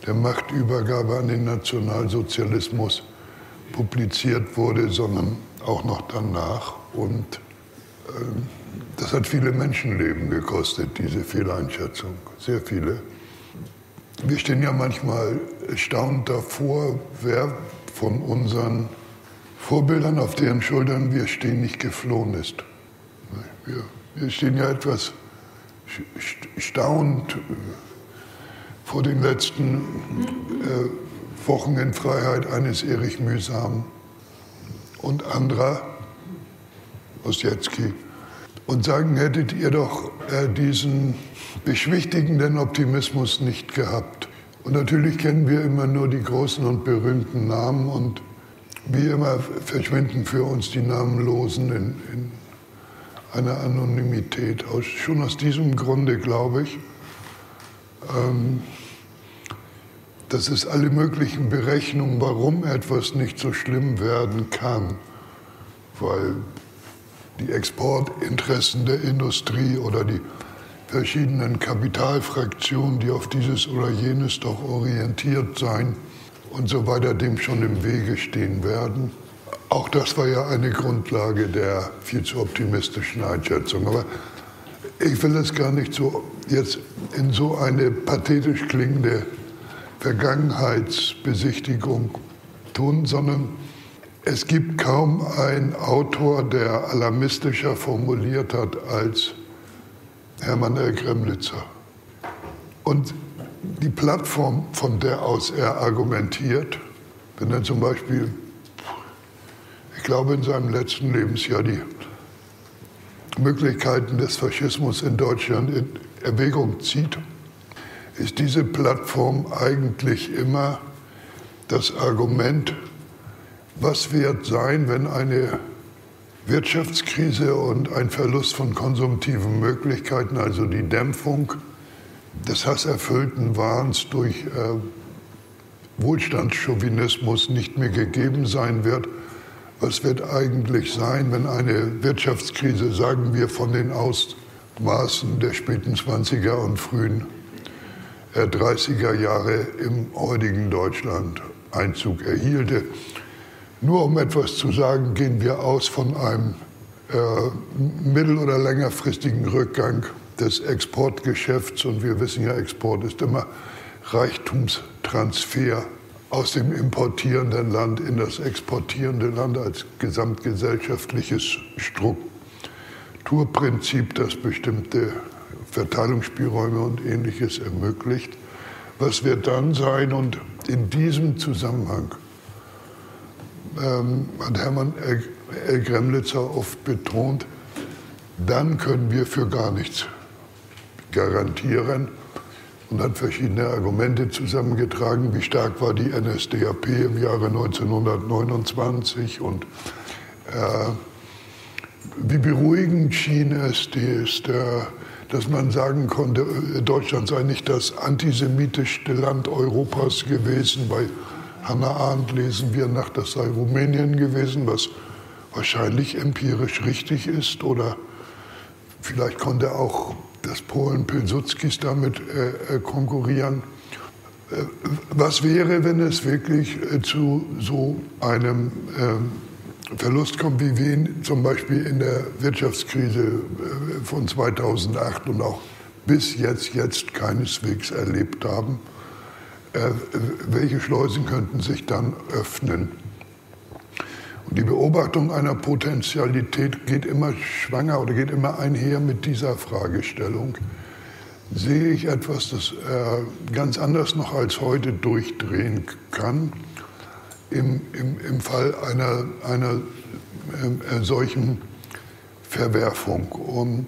der Machtübergabe an den Nationalsozialismus publiziert wurde, sondern auch noch danach. Und das hat viele Menschenleben gekostet, diese Fehleinschätzung, sehr viele. Wir stehen ja manchmal erstaunt davor, wer von unseren Vorbildern, auf deren Schultern wir stehen, nicht geflohen ist. Wir stehen ja etwas staunend vor den letzten Wochen in Freiheit eines Erich Mühsam und anderer, Ossietzky, und sagen, hättet ihr doch diesen beschwichtigenden Optimismus nicht gehabt. Und natürlich kennen wir immer nur die großen und berühmten Namen und wie immer verschwinden für uns die Namenlosen in einer Anonymität. Schon aus diesem Grunde glaube ich, dass es alle möglichen Berechnungen, warum etwas nicht so schlimm werden kann, weil die Exportinteressen der Industrie oder die verschiedenen Kapitalfraktionen, die auf dieses oder jenes doch orientiert sein und so weiter, dem schon im Wege stehen werden. Auch das war ja eine Grundlage der viel zu optimistischen Einschätzung. Aber ich will das gar nicht so jetzt in so eine pathetisch klingende Vergangenheitsbesichtigung tun, sondern es gibt kaum einen Autor, der alarmistischer formuliert hat als Hermann L. Gremlitzer. Und die Plattform, von der aus er argumentiert, wenn er zum Beispiel, ich glaube in seinem letzten Lebensjahr, die Möglichkeiten des Faschismus in Deutschland in Erwägung zieht, ist diese Plattform eigentlich immer das Argument, was wird sein, wenn eine Wirtschaftskrise und ein Verlust von konsumtiven Möglichkeiten, also die Dämpfung des hasserfüllten Wahns durch Wohlstandschauvinismus nicht mehr gegeben sein wird. Was wird eigentlich sein, wenn eine Wirtschaftskrise, sagen wir, von den Ausmaßen der späten 20er und frühen 30er Jahre im heutigen Deutschland Einzug erhielte? Nur um etwas zu sagen, gehen wir aus von einem mittel- oder längerfristigen Rückgang des Exportgeschäfts. Und wir wissen ja, Export ist immer Reichtumstransfer aus dem importierenden Land in das exportierende Land als gesamtgesellschaftliches Strukturprinzip, das bestimmte Verteilungsspielräume und Ähnliches ermöglicht. Was wird dann sein? Und in diesem Zusammenhang hat Hermann L. Gremlitzer oft betont, dann können wir für gar nichts garantieren und hat verschiedene Argumente zusammengetragen, wie stark war die NSDAP im Jahre 1929 und wie beruhigend schien es, dass man sagen konnte, Deutschland sei nicht das antisemitischste Land Europas gewesen. Bei Hannah Arendt lesen wir nach, das sei Rumänien gewesen, was wahrscheinlich empirisch richtig ist. Oder vielleicht konnte auch das Polen Pilsudskis damit konkurrieren. Was wäre, wenn es wirklich zu so einem Verlust kommt, wie wir ihn zum Beispiel in der Wirtschaftskrise von 2008 und auch bis jetzt keineswegs erlebt haben? Welche Schleusen könnten sich dann öffnen? Und die Beobachtung einer Potentialität geht immer schwanger oder geht immer einher mit dieser Fragestellung. Sehe ich etwas, das ganz anders noch als heute durchdrehen kann, im Fall einer solchen Verwerfung? Und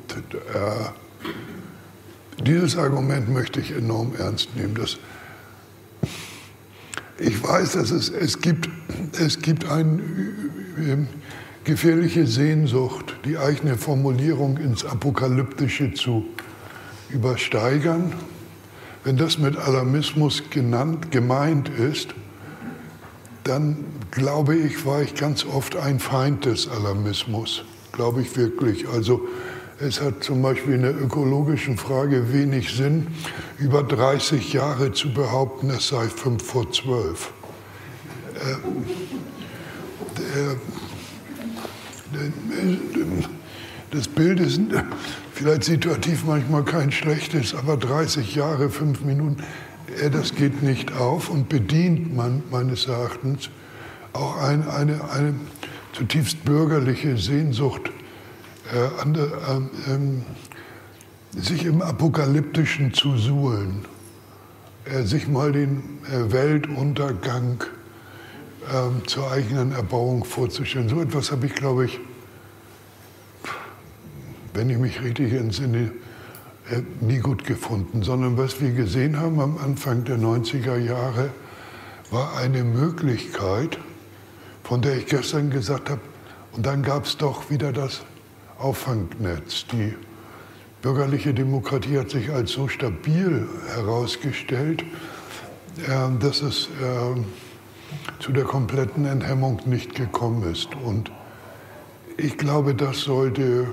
dieses Argument möchte ich enorm ernst nehmen. Ich weiß, dass es gibt eine gefährliche Sehnsucht, die eigene Formulierung ins Apokalyptische zu übersteigern. Wenn das mit Alarmismus gemeint ist, dann glaube ich, war ich ganz oft ein Feind des Alarmismus. Glaube ich wirklich. Also Es hat zum Beispiel in der ökologischen Frage wenig Sinn, über 30 Jahre zu behaupten, es sei 11:55. Das Bild ist vielleicht situativ manchmal kein schlechtes, aber 30 Jahre, 5 Minuten, das geht nicht auf und bedient man meines Erachtens auch eine zutiefst bürgerliche Sehnsucht, sich im Apokalyptischen zu suhlen, sich mal den Weltuntergang zur eigenen Erbauung vorzustellen. So etwas habe ich, glaube ich, wenn ich mich richtig entsinne, nie gut gefunden, sondern was wir gesehen haben am Anfang der 90er Jahre, war eine Möglichkeit, von der ich gestern gesagt habe, und dann gab es doch wieder das Auffangnetz. Die bürgerliche Demokratie hat sich als so stabil herausgestellt, dass es zu der kompletten Enthemmung nicht gekommen ist. Und ich glaube, das sollte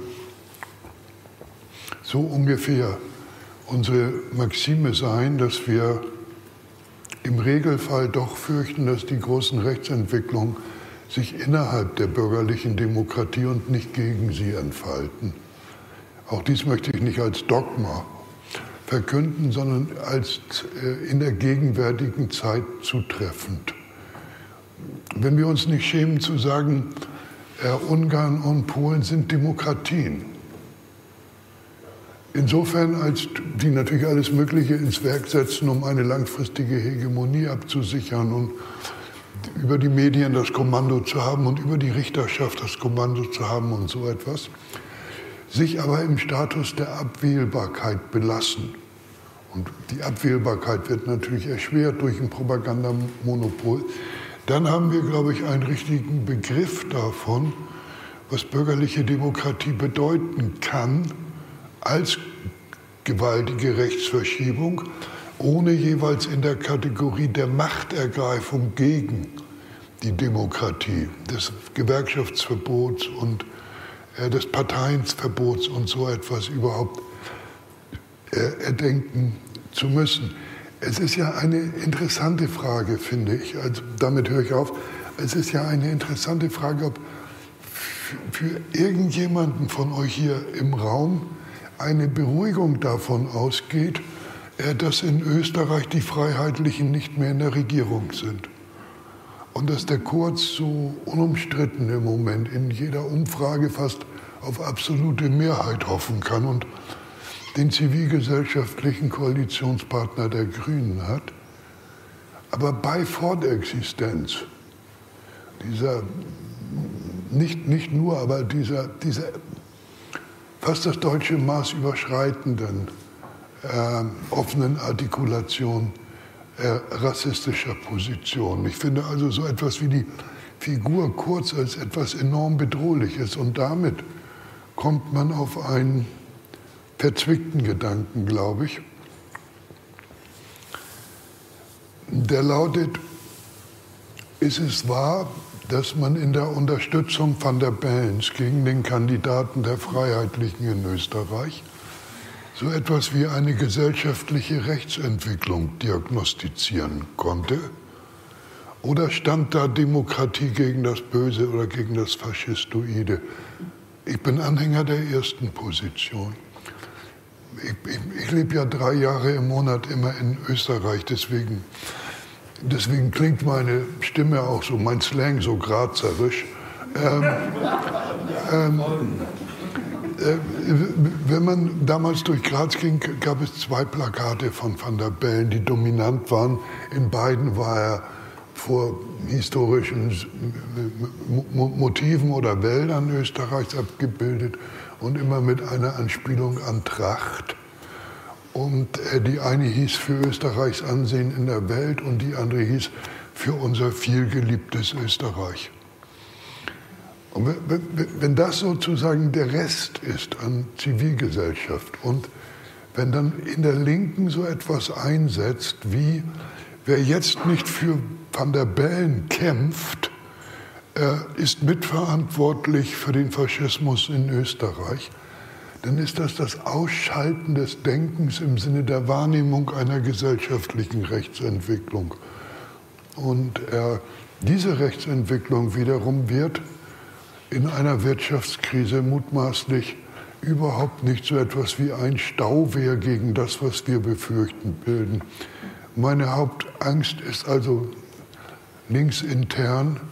so ungefähr unsere Maxime sein, dass wir im Regelfall doch fürchten, dass die großen Rechtsentwicklungen sich innerhalb der bürgerlichen Demokratie und nicht gegen sie entfalten. Auch dies möchte ich nicht als Dogma verkünden, sondern als in der gegenwärtigen Zeit zutreffend. Wenn wir uns nicht schämen zu sagen, Ungarn und Polen sind Demokratien. Insofern, als die natürlich alles Mögliche ins Werk setzen, um eine langfristige Hegemonie abzusichern und über die Medien das Kommando zu haben und über die Richterschaft das Kommando zu haben und so etwas, sich aber im Status der Abwählbarkeit belassen. Und die Abwählbarkeit wird natürlich erschwert durch ein Propagandamonopol. Dann haben wir, glaube ich, einen richtigen Begriff davon, was bürgerliche Demokratie bedeuten kann, als gewaltige Rechtsverschiebung, ohne jeweils in der Kategorie der Machtergreifung gegen die Demokratie, des Gewerkschaftsverbots und des Parteienverbots und so etwas überhaupt erdenken zu müssen. Es ist ja eine interessante Frage, finde ich, also damit höre ich auf, es ist ja eine interessante Frage, ob für irgendjemanden von euch hier im Raum eine Beruhigung davon ausgeht, dass in Österreich die Freiheitlichen nicht mehr in der Regierung sind. Und dass der Kurz so unumstritten im Moment in jeder Umfrage fast auf absolute Mehrheit hoffen kann und den zivilgesellschaftlichen Koalitionspartner der Grünen hat. Aber bei Fortexistenz, dieser, nicht nur, aber dieser fast das deutsche Maß überschreitenden offenen Artikulation rassistischer Positionen. Ich finde also so etwas wie die Figur Kurz als etwas enorm Bedrohliches und damit kommt man auf einen verzwickten Gedanken, glaube ich. Der lautet, ist es wahr, dass man in der Unterstützung Van der Bellens gegen den Kandidaten der Freiheitlichen in Österreich so etwas wie eine gesellschaftliche Rechtsentwicklung diagnostizieren konnte? Oder stand da Demokratie gegen das Böse oder gegen das Faschistoide? Ich bin Anhänger der ersten Position. Ich lebe ja 3 Jahre im Monat immer in Österreich, deswegen klingt meine Stimme auch so, mein Slang so grazerisch. Wenn man damals durch Graz ging, gab es 2 Plakate von Van der Bellen, die dominant waren. In beiden war er vor historischen Motiven oder Wäldern Österreichs abgebildet und immer mit einer Anspielung an Tracht. Und die eine hieß für Österreichs Ansehen in der Welt und die andere hieß für unser vielgeliebtes Österreich. Und wenn das sozusagen der Rest ist an Zivilgesellschaft und wenn dann in der Linken so etwas einsetzt wie, wer jetzt nicht für Van der Bellen kämpft, ist mitverantwortlich für den Faschismus in Österreich, dann ist das Ausschalten des Denkens im Sinne der Wahrnehmung einer gesellschaftlichen Rechtsentwicklung. Und diese Rechtsentwicklung wiederum wird in einer Wirtschaftskrise mutmaßlich überhaupt nicht so etwas wie ein Stauwehr gegen das, was wir befürchten, bilden. Meine Hauptangst ist also linksintern,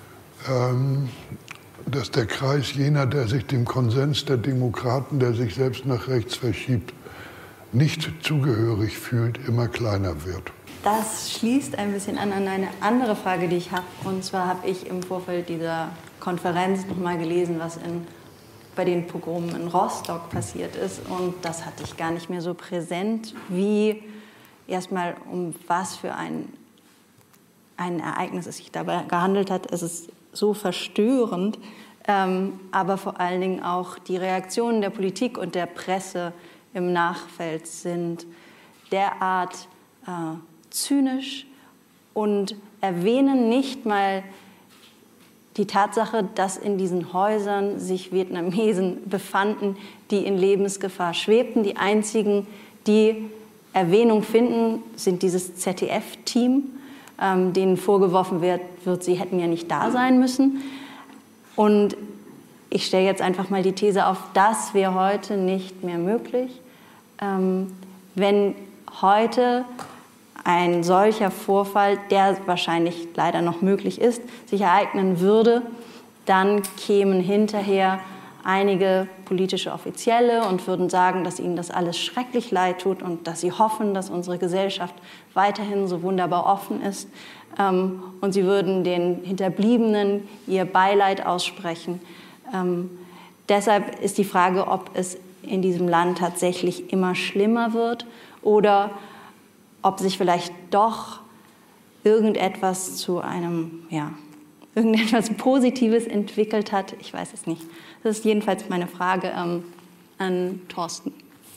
dass der Kreis jener, der sich dem Konsens der Demokraten, der sich selbst nach rechts verschiebt, nicht zugehörig fühlt, immer kleiner wird. Das schließt ein bisschen an eine andere Frage, die ich habe. Und zwar habe ich im Vorfeld dieser Konferenz nochmal gelesen, was bei den Pogromen in Rostock passiert ist. Und das hatte ich gar nicht mehr so präsent, wie erstmal um was für ein Ereignis es sich dabei gehandelt hat. Es ist so verstörend, aber vor allen Dingen auch die Reaktionen der Politik und der Presse im Nachfeld sind derart zynisch und erwähnen nicht mal die Tatsache, dass in diesen Häusern sich Vietnamesen befanden, die in Lebensgefahr schwebten. Die einzigen, die Erwähnung finden, sind dieses ZDF-Team, denen vorgeworfen wird, sie hätten ja nicht da sein müssen. Und ich stelle jetzt einfach mal die These auf, das wäre heute nicht mehr möglich. Wenn heute ein solcher Vorfall, der wahrscheinlich leider noch möglich ist, sich ereignen würde, dann kämen hinterher einige politische Offizielle und würden sagen, dass ihnen das alles schrecklich leid tut und dass sie hoffen, dass unsere Gesellschaft weiterhin so wunderbar offen ist. Und sie würden den Hinterbliebenen ihr Beileid aussprechen. Deshalb ist die Frage, ob es in diesem Land tatsächlich immer schlimmer wird oder ob sich vielleicht doch irgendetwas zu irgendetwas Positives entwickelt hat. Ich weiß es nicht. Das ist jedenfalls meine Frage an Thorsten.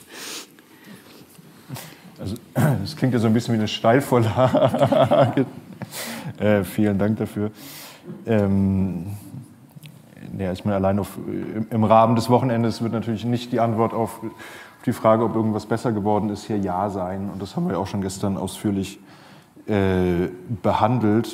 Also, das klingt ja so ein bisschen wie eine Steilvorlage. Vielen Dank dafür. Ich meine, allein im Rahmen des Wochenendes wird natürlich nicht die Antwort auf die Frage, ob irgendwas besser geworden ist, hier Ja sein. Und das haben wir ja auch schon gestern ausführlich behandelt.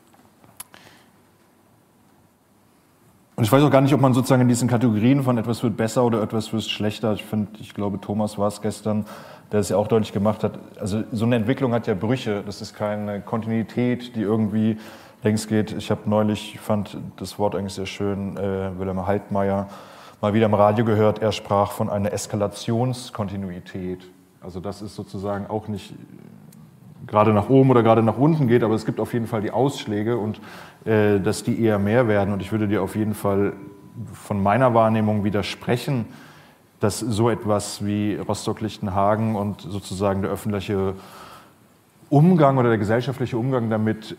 Und ich weiß auch gar nicht, ob man sozusagen in diesen Kategorien von etwas wird besser oder etwas wird schlechter. Ich glaube, Thomas war es gestern, der es ja auch deutlich gemacht hat. Also so eine Entwicklung hat ja Brüche. Das ist keine Kontinuität, die irgendwie längs geht. Ich fand das Wort eigentlich sehr schön, Wilhelm Heidmeier mal wieder im Radio gehört. Er sprach von einer Eskalationskontinuität. Also das ist sozusagen auch nicht gerade nach oben oder gerade nach unten geht, aber es gibt auf jeden Fall die Ausschläge und dass die eher mehr werden. Und ich würde dir auf jeden Fall von meiner Wahrnehmung widersprechen, dass so etwas wie Rostock-Lichtenhagen und sozusagen der öffentliche Umgang oder der gesellschaftliche Umgang damit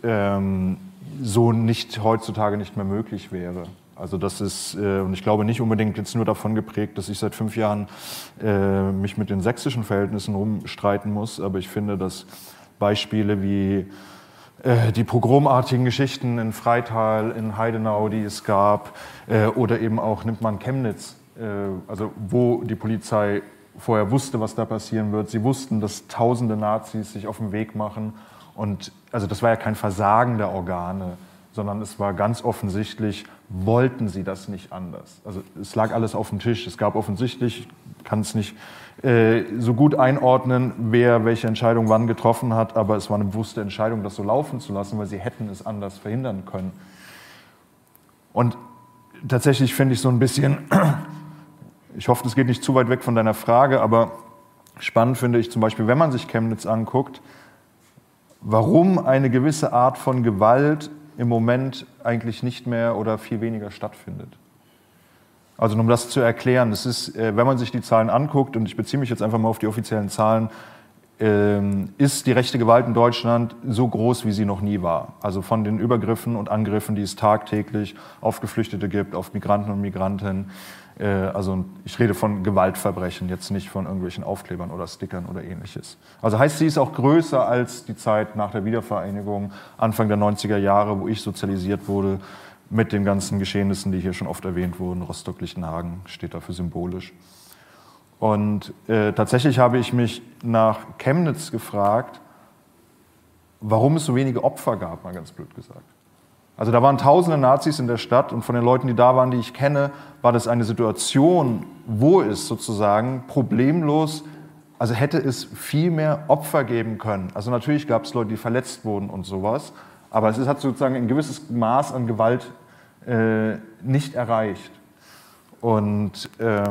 so nicht heutzutage nicht mehr möglich wäre. Also das ist, und ich glaube nicht unbedingt jetzt nur davon geprägt, dass ich seit 5 Jahren mich mit den sächsischen Verhältnissen rumstreiten muss, aber ich finde, dass Beispiele wie die pogromartigen Geschichten in Freital, in Heidenau, die es gab, oder eben auch, nimmt man Chemnitz, also wo die Polizei vorher wusste, was da passieren wird. Sie wussten, dass tausende Nazis sich auf den Weg machen. Und also das war ja kein Versagen der Organe, sondern es war ganz offensichtlich, wollten sie das nicht anders. Also es lag alles auf dem Tisch. Es gab offensichtlich, ich kann es nicht so gut einordnen, wer welche Entscheidung wann getroffen hat, aber es war eine bewusste Entscheidung, das so laufen zu lassen, weil sie hätten es anders verhindern können. Und tatsächlich finde ich so ein bisschen, ich hoffe, das geht nicht zu weit weg von deiner Frage, aber spannend finde ich zum Beispiel, wenn man sich Chemnitz anguckt, warum eine gewisse Art von Gewalt im Moment eigentlich nicht mehr oder viel weniger stattfindet. Also um das zu erklären, das ist, wenn man sich die Zahlen anguckt, und ich beziehe mich jetzt einfach mal auf die offiziellen Zahlen, ist die rechte Gewalt in Deutschland so groß, wie sie noch nie war. Also von den Übergriffen und Angriffen, die es tagtäglich auf Geflüchtete gibt, auf Migranten und Migrantinnen. Also ich rede von Gewaltverbrechen, jetzt nicht von irgendwelchen Aufklebern oder Stickern oder ähnliches. Also heißt, sie ist auch größer als die Zeit nach der Wiedervereinigung, Anfang der 90er Jahre, wo ich sozialisiert wurde, mit den ganzen Geschehnissen, die hier schon oft erwähnt wurden. Rostock-Lichtenhagen steht dafür symbolisch. Und tatsächlich habe ich mich nach Chemnitz gefragt, warum es so wenige Opfer gab, mal ganz blöd gesagt. Also da waren tausende Nazis in der Stadt und von den Leuten, die da waren, die ich kenne, war das eine Situation, wo es sozusagen problemlos, also hätte es viel mehr Opfer geben können. Also natürlich gab es Leute, die verletzt wurden und sowas, aber es hat sozusagen ein gewisses Maß an Gewalt nicht erreicht. Und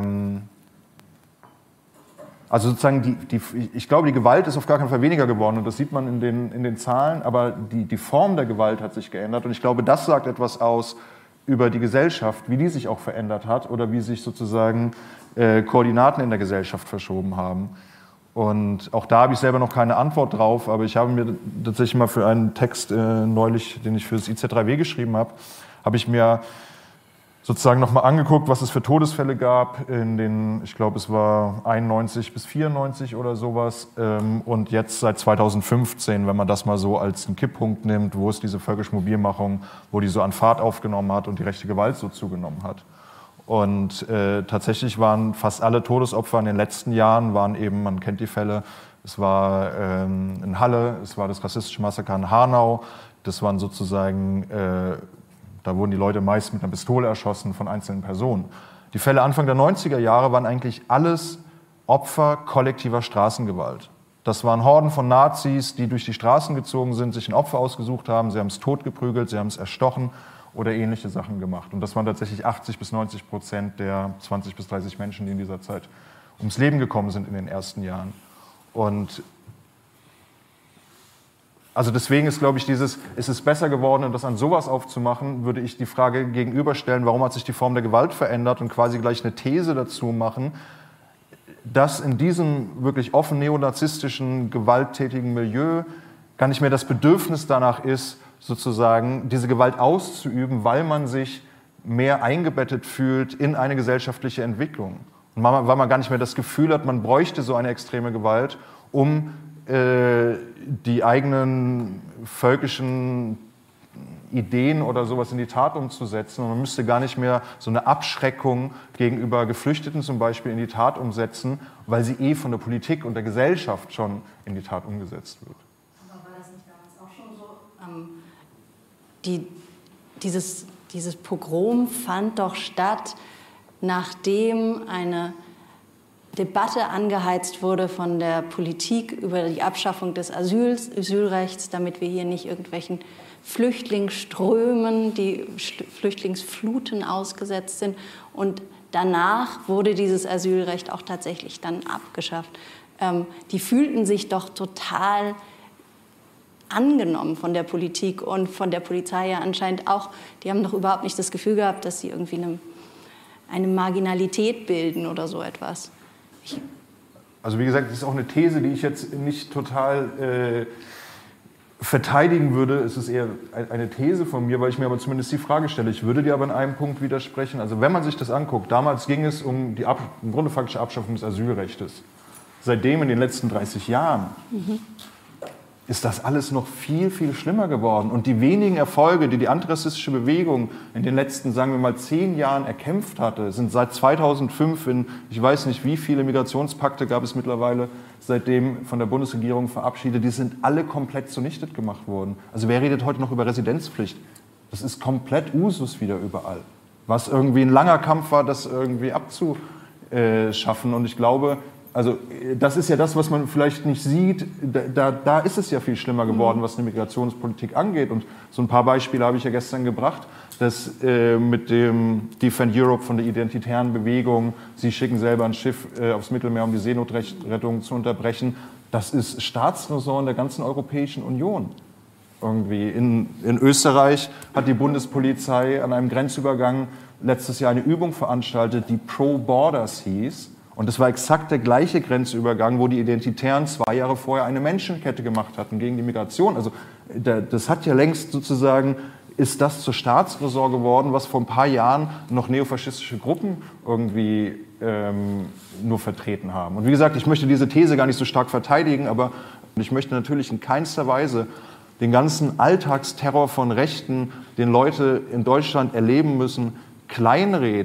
also sozusagen, ich glaube, die Gewalt ist auf gar keinen Fall weniger geworden und das sieht man in den Zahlen, aber die Form der Gewalt hat sich geändert und ich glaube, das sagt etwas aus über die Gesellschaft, wie die sich auch verändert hat oder wie sich sozusagen Koordinaten in der Gesellschaft verschoben haben. Und auch da habe ich selber noch keine Antwort drauf, aber ich habe mir tatsächlich mal für einen Text neulich, den ich für das IZ3W geschrieben habe, habe ich mir sozusagen nochmal angeguckt, was es für Todesfälle gab in den, ich glaube, es war 91 bis 94 oder sowas. Und jetzt seit 2015, wenn man das mal so als einen Kipppunkt nimmt, wo es diese völkische Mobilmachung, wo die so an Fahrt aufgenommen hat und die rechte Gewalt so zugenommen hat. Und tatsächlich waren fast alle Todesopfer in den letzten Jahren, waren eben, man kennt die Fälle, es war in Halle, es war das rassistische Massaker in Hanau, das waren sozusagen... Da wurden die Leute meist mit einer Pistole erschossen von einzelnen Personen. Die Fälle Anfang der 90er Jahre waren eigentlich alles Opfer kollektiver Straßengewalt. Das waren Horden von Nazis, die durch die Straßen gezogen sind, sich ein Opfer ausgesucht haben, sie haben es totgeprügelt, sie haben es erstochen oder ähnliche Sachen gemacht. Und das waren tatsächlich 80-90% der 20 bis 30 Menschen, die in dieser Zeit ums Leben gekommen sind in den ersten Jahren. Und also deswegen ist, glaube ich, ist es besser geworden, und das an sowas aufzumachen, würde ich die Frage gegenüberstellen, warum hat sich die Form der Gewalt verändert und quasi gleich eine These dazu machen, dass in diesem wirklich offen neonazistischen, gewalttätigen Milieu gar nicht mehr das Bedürfnis danach ist, sozusagen diese Gewalt auszuüben, weil man sich mehr eingebettet fühlt in eine gesellschaftliche Entwicklung. Und weil man gar nicht mehr das Gefühl hat, man bräuchte so eine extreme Gewalt, um die eigenen völkischen Ideen oder sowas in die Tat umzusetzen. Und man müsste gar nicht mehr so eine Abschreckung gegenüber Geflüchteten zum Beispiel in die Tat umsetzen, weil sie von der Politik und der Gesellschaft schon in die Tat umgesetzt wird. Aber war das nicht damals auch schon so? Dieses Pogrom fand doch statt, nachdem eine Debatte angeheizt wurde von der Politik über die Abschaffung des Asylrechts, damit wir hier nicht irgendwelchen Flüchtlingsströmen, die Flüchtlingsfluten ausgesetzt sind. Und danach wurde dieses Asylrecht auch tatsächlich dann abgeschafft. Die fühlten sich doch total angenommen von der Politik und von der Polizei ja anscheinend auch. Die haben doch überhaupt nicht das Gefühl gehabt, dass sie irgendwie eine Marginalität bilden oder so etwas. Also wie gesagt, das ist auch eine These, die ich jetzt nicht total verteidigen würde. Es ist eher eine These von mir, weil ich mir aber zumindest die Frage stelle. Ich würde dir aber in einem Punkt widersprechen. Also wenn man sich das anguckt, damals ging es um die im Grunde faktische Abschaffung des Asylrechts. Seitdem in den letzten 30 Jahren ist das alles noch viel, viel schlimmer geworden. Und die wenigen Erfolge, die die antirassistische Bewegung in den letzten, sagen wir mal, 10 Jahren erkämpft hatte, sind seit 2005 ich weiß nicht, wie viele Migrationspakte gab es mittlerweile, seitdem von der Bundesregierung verabschiedet, die sind alle komplett zunichte gemacht worden. Also wer redet heute noch über Residenzpflicht? Das ist komplett Usus wieder überall. Was irgendwie ein langer Kampf war, das irgendwie abzuschaffen. Und ich glaube, also das ist ja das, was man vielleicht nicht sieht. Da ist es ja viel schlimmer geworden, was eine Migrationspolitik angeht. Und so ein paar Beispiele habe ich ja gestern gebracht, dass mit dem Defend Europe von der identitären Bewegung, sie schicken selber ein Schiff aufs Mittelmeer, um die Seenotrettung zu unterbrechen. Das ist Staatsräson der ganzen Europäischen Union. Irgendwie. In Österreich hat die Bundespolizei an einem Grenzübergang letztes Jahr eine Übung veranstaltet, die Pro Borders hieß. Und das war exakt der gleiche Grenzübergang, wo die Identitären 2 Jahre vorher eine Menschenkette gemacht hatten gegen die Migration. Also das hat ja längst sozusagen, ist das zur Staatsräson geworden, was vor ein paar Jahren noch neofaschistische Gruppen irgendwie nur vertreten haben. Und wie gesagt, ich möchte diese These gar nicht so stark verteidigen, aber ich möchte natürlich in keinster Weise den ganzen Alltagsterror von Rechten, den Leute in Deutschland erleben müssen, kleinreden.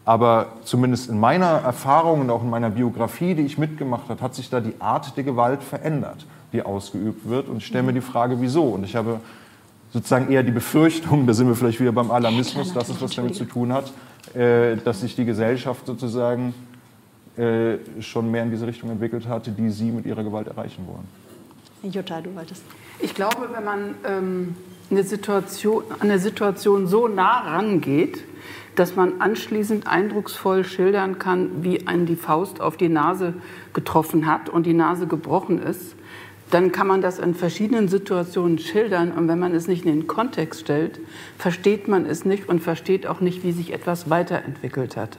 Aber zumindest in meiner Erfahrung und auch in meiner Biografie, die ich mitgemacht habe, hat sich da die Art der Gewalt verändert, die ausgeübt wird. Und ich stelle mir die Frage, wieso? Und ich habe sozusagen eher die Befürchtung, da sind wir vielleicht wieder beim Alarmismus, dass es was damit zu tun hat, dass sich die Gesellschaft sozusagen schon mehr in diese Richtung entwickelt hatte, die Sie mit ihrer Gewalt erreichen wollen. Jutta, du wolltest. Ich glaube, wenn man an eine Situation so nah rangeht, dass man anschließend eindrucksvoll schildern kann, wie einen die Faust auf die Nase getroffen hat und die Nase gebrochen ist, dann kann man das in verschiedenen Situationen schildern. Und wenn man es nicht in den Kontext stellt, versteht man es nicht und versteht auch nicht, wie sich etwas weiterentwickelt hat.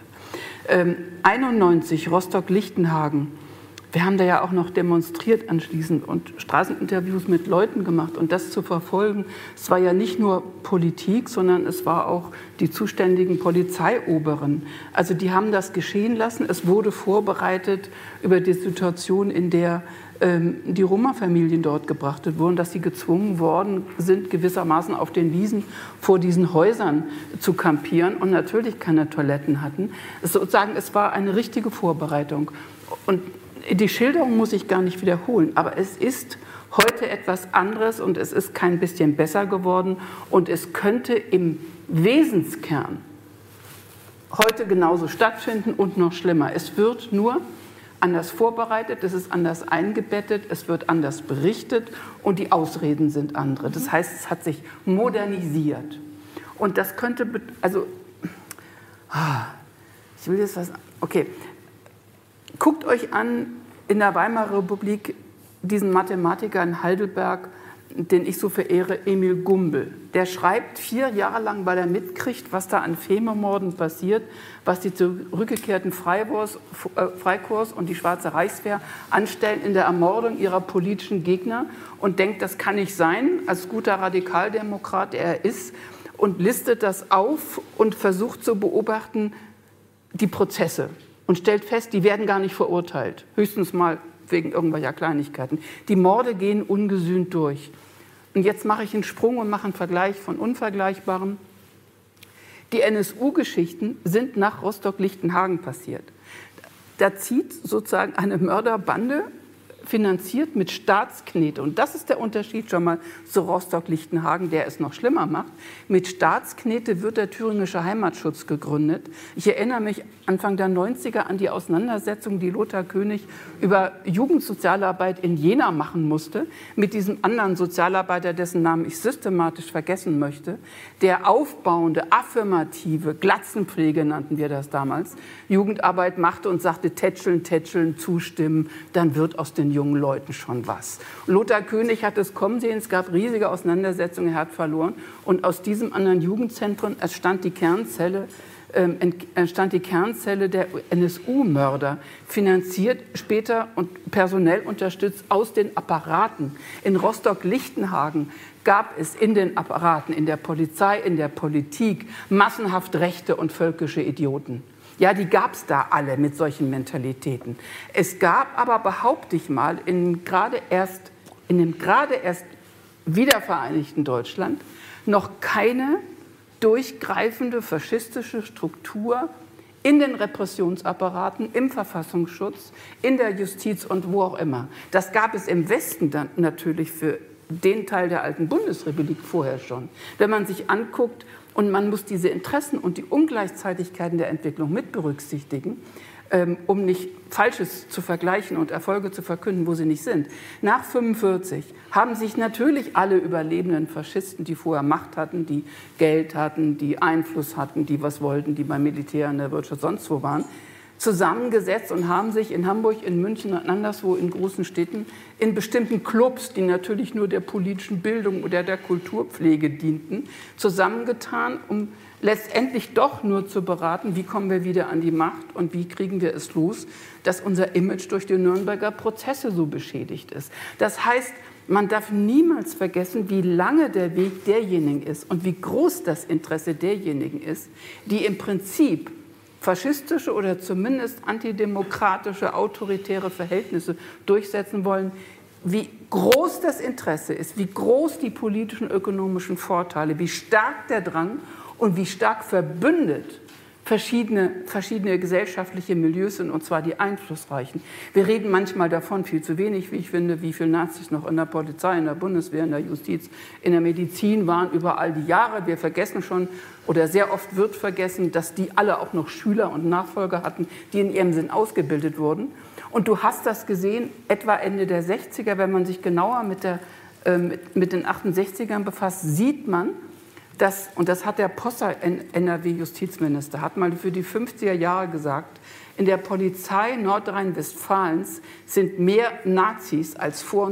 91, Rostock-Lichtenhagen. Wir haben da ja auch noch demonstriert anschließend und Straßeninterviews mit Leuten gemacht. Und das zu verfolgen, es war ja nicht nur Politik, sondern es war auch die zuständigen Polizeioberen. Also die haben das geschehen lassen. Es wurde vorbereitet über die Situation, in der die Roma-Familien dort gebracht wurden, dass sie gezwungen worden sind, gewissermaßen auf den Wiesen vor diesen Häusern zu kampieren und natürlich keine Toiletten hatten. Sozusagen, es war eine richtige Vorbereitung. Und die Schilderung muss ich gar nicht wiederholen, aber es ist heute etwas anderes und es ist kein bisschen besser geworden und es könnte im Wesenskern heute genauso stattfinden und noch schlimmer. Es wird nur anders vorbereitet, es ist anders eingebettet, es wird anders berichtet und die Ausreden sind andere. Das heißt, es hat sich modernisiert. Und das könnte, ich will jetzt was, okay. Guckt euch an, in der Weimarer Republik, diesen Mathematiker in Heidelberg, den ich so verehre, Emil Gumbel. Der schreibt 4 Jahre lang, weil er mitkriegt, was da an Fememorden passiert, was die zurückgekehrten Freikorps und die Schwarze Reichswehr anstellen in der Ermordung ihrer politischen Gegner und denkt, das kann nicht sein, als guter Radikaldemokrat, der er ist, und listet das auf und versucht zu beobachten, die Prozesse. Und stellt fest, die werden gar nicht verurteilt, höchstens mal wegen irgendwelcher Kleinigkeiten. Die Morde gehen ungesühnt durch. Und jetzt mache ich einen Sprung und mache einen Vergleich von Unvergleichbarem. Die NSU-Geschichten sind nach Rostock-Lichtenhagen passiert. Da zieht sozusagen eine Mörderbande, finanziert mit Staatsknete. Und das ist der Unterschied schon mal zu Rostock-Lichtenhagen, der es noch schlimmer macht. Mit Staatsknete wird der Thüringische Heimatschutz gegründet. Ich erinnere mich Anfang der 90er an die Auseinandersetzung, die Lothar König über Jugendsozialarbeit in Jena machen musste, mit diesem anderen Sozialarbeiter, dessen Namen ich systematisch vergessen möchte, der aufbauende, affirmative, Glatzenpflege nannten wir das damals, Jugendarbeit machte und sagte, tätscheln, zustimmen, dann wird aus den jungen Leuten schon was. Lothar König hat es kommen sehen, es gab riesige Auseinandersetzungen, er hat verloren. Und aus diesem anderen Jugendzentrum entstand die Kernzelle der NSU-Mörder, finanziert später und personell unterstützt aus den Apparaten. In Rostock-Lichtenhagen gab es in den Apparaten, in der Polizei, in der Politik massenhaft rechte und völkische Idioten. Ja, die gab es da alle mit solchen Mentalitäten. Es gab aber, behaupte ich mal, in dem gerade erst wiedervereinigten Deutschland noch keine durchgreifende faschistische Struktur in den Repressionsapparaten, im Verfassungsschutz, in der Justiz und wo auch immer. Das gab es im Westen dann natürlich für den Teil der alten Bundesrepublik vorher schon. Wenn man sich anguckt, und man muss diese Interessen und die Ungleichzeitigkeiten der Entwicklung mit berücksichtigen, um nicht Falsches zu vergleichen und Erfolge zu verkünden, wo sie nicht sind. Nach 1945 haben sich natürlich alle überlebenden Faschisten, die vorher Macht hatten, die Geld hatten, die Einfluss hatten, die was wollten, die beim Militär, in der Wirtschaft, sonst wo waren, zusammengesetzt und haben sich in Hamburg, in München und anderswo in großen Städten in bestimmten Clubs, die natürlich nur der politischen Bildung oder der Kulturpflege dienten, zusammengetan, um letztendlich doch nur zu beraten, wie kommen wir wieder an die Macht und wie kriegen wir es los, dass unser Image durch die Nürnberger Prozesse so beschädigt ist. Das heißt, man darf niemals vergessen, wie lange der Weg derjenigen ist und wie groß das Interesse derjenigen ist, die im Prinzip faschistische oder zumindest antidemokratische, autoritäre Verhältnisse durchsetzen wollen, wie groß das Interesse ist, wie groß die politischen, ökonomischen Vorteile, wie stark der Drang und wie stark verbündet verschiedene gesellschaftliche Milieus sind, und zwar die einflussreichen. Wir reden manchmal davon, viel zu wenig, wie ich finde, wie viele Nazis noch in der Polizei, in der Bundeswehr, in der Justiz, in der Medizin waren über all die Jahre. Wir vergessen schon, oder sehr oft wird vergessen, dass die alle auch noch Schüler und Nachfolger hatten, die in ihrem Sinn ausgebildet wurden. Und du hast das gesehen, etwa Ende der 60er, wenn man sich genauer mit den 68ern befasst, sieht man, und das hat der Posser, NRW-Justizminister, hat mal für die 50er Jahre gesagt, in der Polizei Nordrhein-Westfalens sind mehr Nazis als vor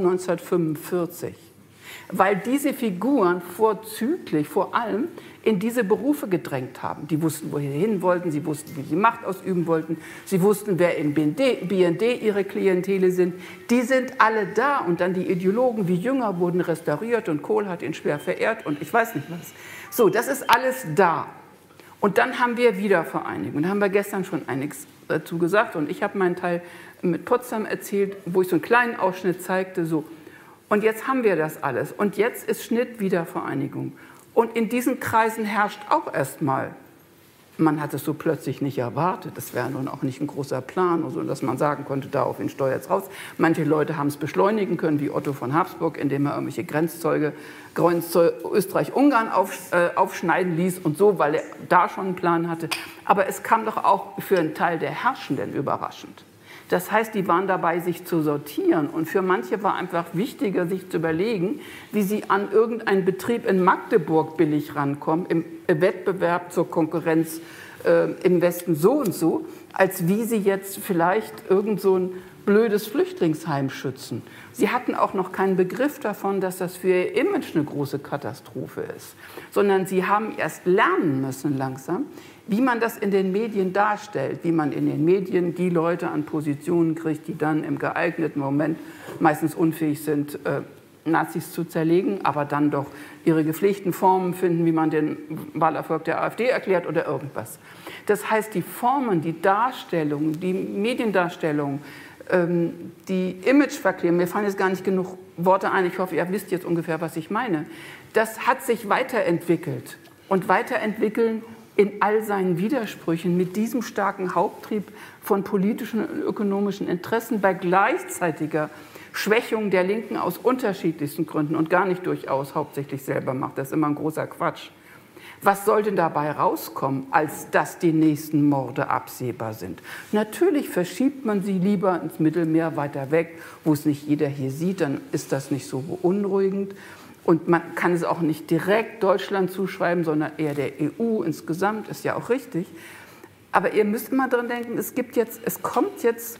1945. Weil diese Figuren vorzüglich, vor allem, in diese Berufe gedrängt haben. Die wussten, wo sie hin wollten, sie wussten, wie sie Macht ausüben wollten, sie wussten, wer im BND ihre Klientele sind. Die sind alle da, und dann die Ideologen wie Jünger wurden restauriert und Kohl hat ihn schwer verehrt und ich weiß nicht was. So, das ist alles da. Und dann haben wir Wiedervereinigung. Da haben wir gestern schon einiges dazu gesagt, und ich habe meinen Teil mit Potsdam erzählt, wo ich so einen kleinen Ausschnitt zeigte. So. Und jetzt haben wir das alles. Und jetzt ist Schnitt Wiedervereinigung. Und in diesen Kreisen herrscht auch erstmal, man hat es so plötzlich nicht erwartet, das wäre nun auch nicht ein großer Plan, so dass man sagen konnte, daraufhin steuert es raus. Manche Leute haben es beschleunigen können, wie Otto von Habsburg, indem er irgendwelche Grenzzeuge Österreich-Ungarn aufschneiden ließ und so, weil er da schon einen Plan hatte. Aber es kam doch auch für einen Teil der Herrschenden überraschend. Das heißt, die waren dabei, sich zu sortieren. Und für manche war einfach wichtiger, sich zu überlegen, wie sie an irgendeinen Betrieb in Magdeburg billig rankommen, im Wettbewerb zur Konkurrenz im Westen so und so, als wie sie jetzt vielleicht irgend so ein blödes Flüchtlingsheim schützen. Sie hatten auch noch keinen Begriff davon, dass das für ihr Image eine große Katastrophe ist, sondern sie haben erst lernen müssen langsam, wie man das in den Medien darstellt, wie man in den Medien die Leute an Positionen kriegt, die dann im geeigneten Moment meistens unfähig sind, Nazis zu zerlegen, aber dann doch ihre gepflegten Formen finden, wie man den Wahlerfolg der AfD erklärt oder irgendwas. Das heißt, die Formen, die Darstellung, die Mediendarstellung, die Imageverklärung, mir fallen jetzt gar nicht genug Worte ein, ich hoffe, ihr wisst jetzt ungefähr, was ich meine, das hat sich weiterentwickelt und weiterentwickeln in all seinen Widersprüchen mit diesem starken Haupttrieb von politischen und ökonomischen Interessen bei gleichzeitiger Schwächung der Linken aus unterschiedlichsten Gründen und gar nicht durchaus hauptsächlich selber macht. Das ist immer ein großer Quatsch. Was soll denn dabei rauskommen, als dass die nächsten Morde absehbar sind? Natürlich verschiebt man sie lieber ins Mittelmeer weiter weg, wo es nicht jeder hier sieht, dann ist das nicht so beunruhigend. Und man kann es auch nicht direkt Deutschland zuschreiben, sondern eher der EU insgesamt, ist ja auch richtig. Aber ihr müsst immer dran denken, es kommt jetzt,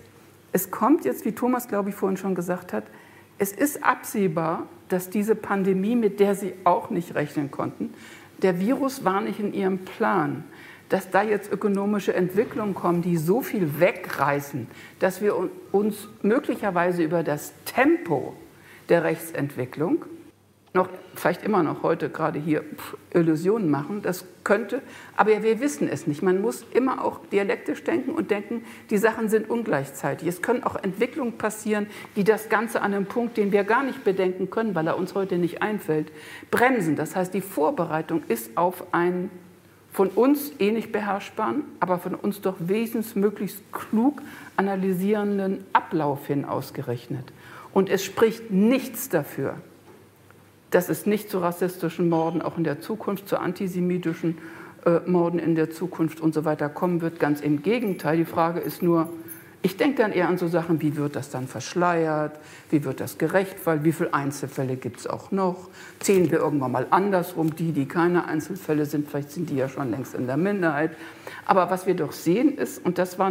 wie Thomas, glaube ich, vorhin schon gesagt hat, es ist absehbar, dass diese Pandemie, mit der sie auch nicht rechnen konnten, der Virus war nicht in ihrem Plan, dass da jetzt ökonomische Entwicklungen kommen, die so viel wegreißen, dass wir uns möglicherweise über das Tempo der Rechtsentwicklung vielleicht immer noch heute gerade hier Illusionen machen, das könnte, aber wir wissen es nicht. Man muss immer auch dialektisch denken und denken, die Sachen sind ungleichzeitig. Es können auch Entwicklungen passieren, die das Ganze an einem Punkt, den wir gar nicht bedenken können, weil er uns heute nicht einfällt, bremsen. Das heißt, die Vorbereitung ist auf einen von uns nicht beherrschbaren, aber von uns doch wesensmöglichst klug analysierenden Ablauf hin ausgerechnet. Und es spricht nichts dafür, dass es nicht zu rassistischen Morden auch in der Zukunft, zu antisemitischen Morden in der Zukunft und so weiter kommen wird. Ganz im Gegenteil. Die Frage ist nur, ich denke dann eher an so Sachen, wie wird das dann verschleiert, wie wird das gerechtfertigt, wie viele Einzelfälle gibt es auch noch, zählen wir irgendwann mal andersrum, die keine Einzelfälle sind, vielleicht sind die ja schon längst in der Minderheit. Aber was wir doch sehen ist, und das war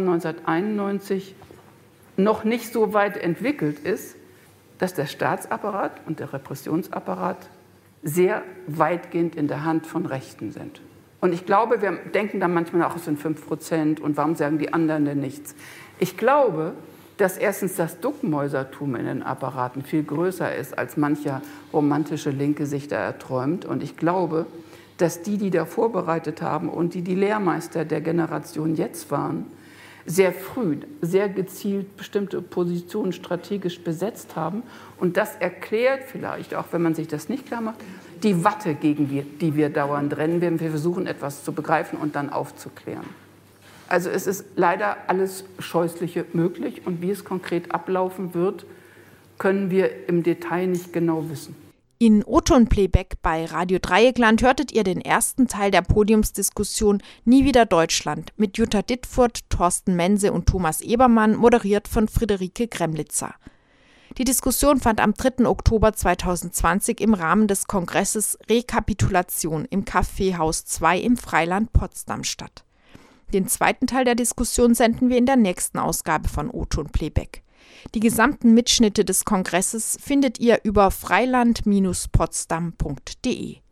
1991 noch nicht so weit entwickelt ist, dass der Staatsapparat und der Repressionsapparat sehr weitgehend in der Hand von Rechten sind. Und ich glaube, wir denken dann manchmal auch, es sind 5% und warum sagen die anderen denn nichts? Ich glaube, dass erstens das Duckmäusertum in den Apparaten viel größer ist, als mancher romantische Linke sich da erträumt. Und ich glaube, dass die da vorbereitet haben und die Lehrmeister der Generation jetzt waren, sehr früh, sehr gezielt bestimmte Positionen strategisch besetzt haben. Und das erklärt vielleicht, auch wenn man sich das nicht klar macht, die Watte, gegen die wir dauernd rennen, wenn wir versuchen, etwas zu begreifen und dann aufzuklären. Also es ist leider alles Scheußliche möglich und wie es konkret ablaufen wird, können wir im Detail nicht genau wissen. In O-Ton-Playback bei Radio Dreieckland hörtet ihr den ersten Teil der Podiumsdiskussion Nie wieder Deutschland mit Jutta Dittfurt, Thorsten Mense und Thomas Ebermann, moderiert von Friederike Gremlitzer. Die Diskussion fand am 3. Oktober 2020 im Rahmen des Kongresses Rekapitulation im Café Haus 2 im Freiland Potsdam statt. Den zweiten Teil der Diskussion senden wir in der nächsten Ausgabe von O-Ton-Playback. Die gesamten Mitschnitte des Kongresses findet ihr über freiland-potsdam.de.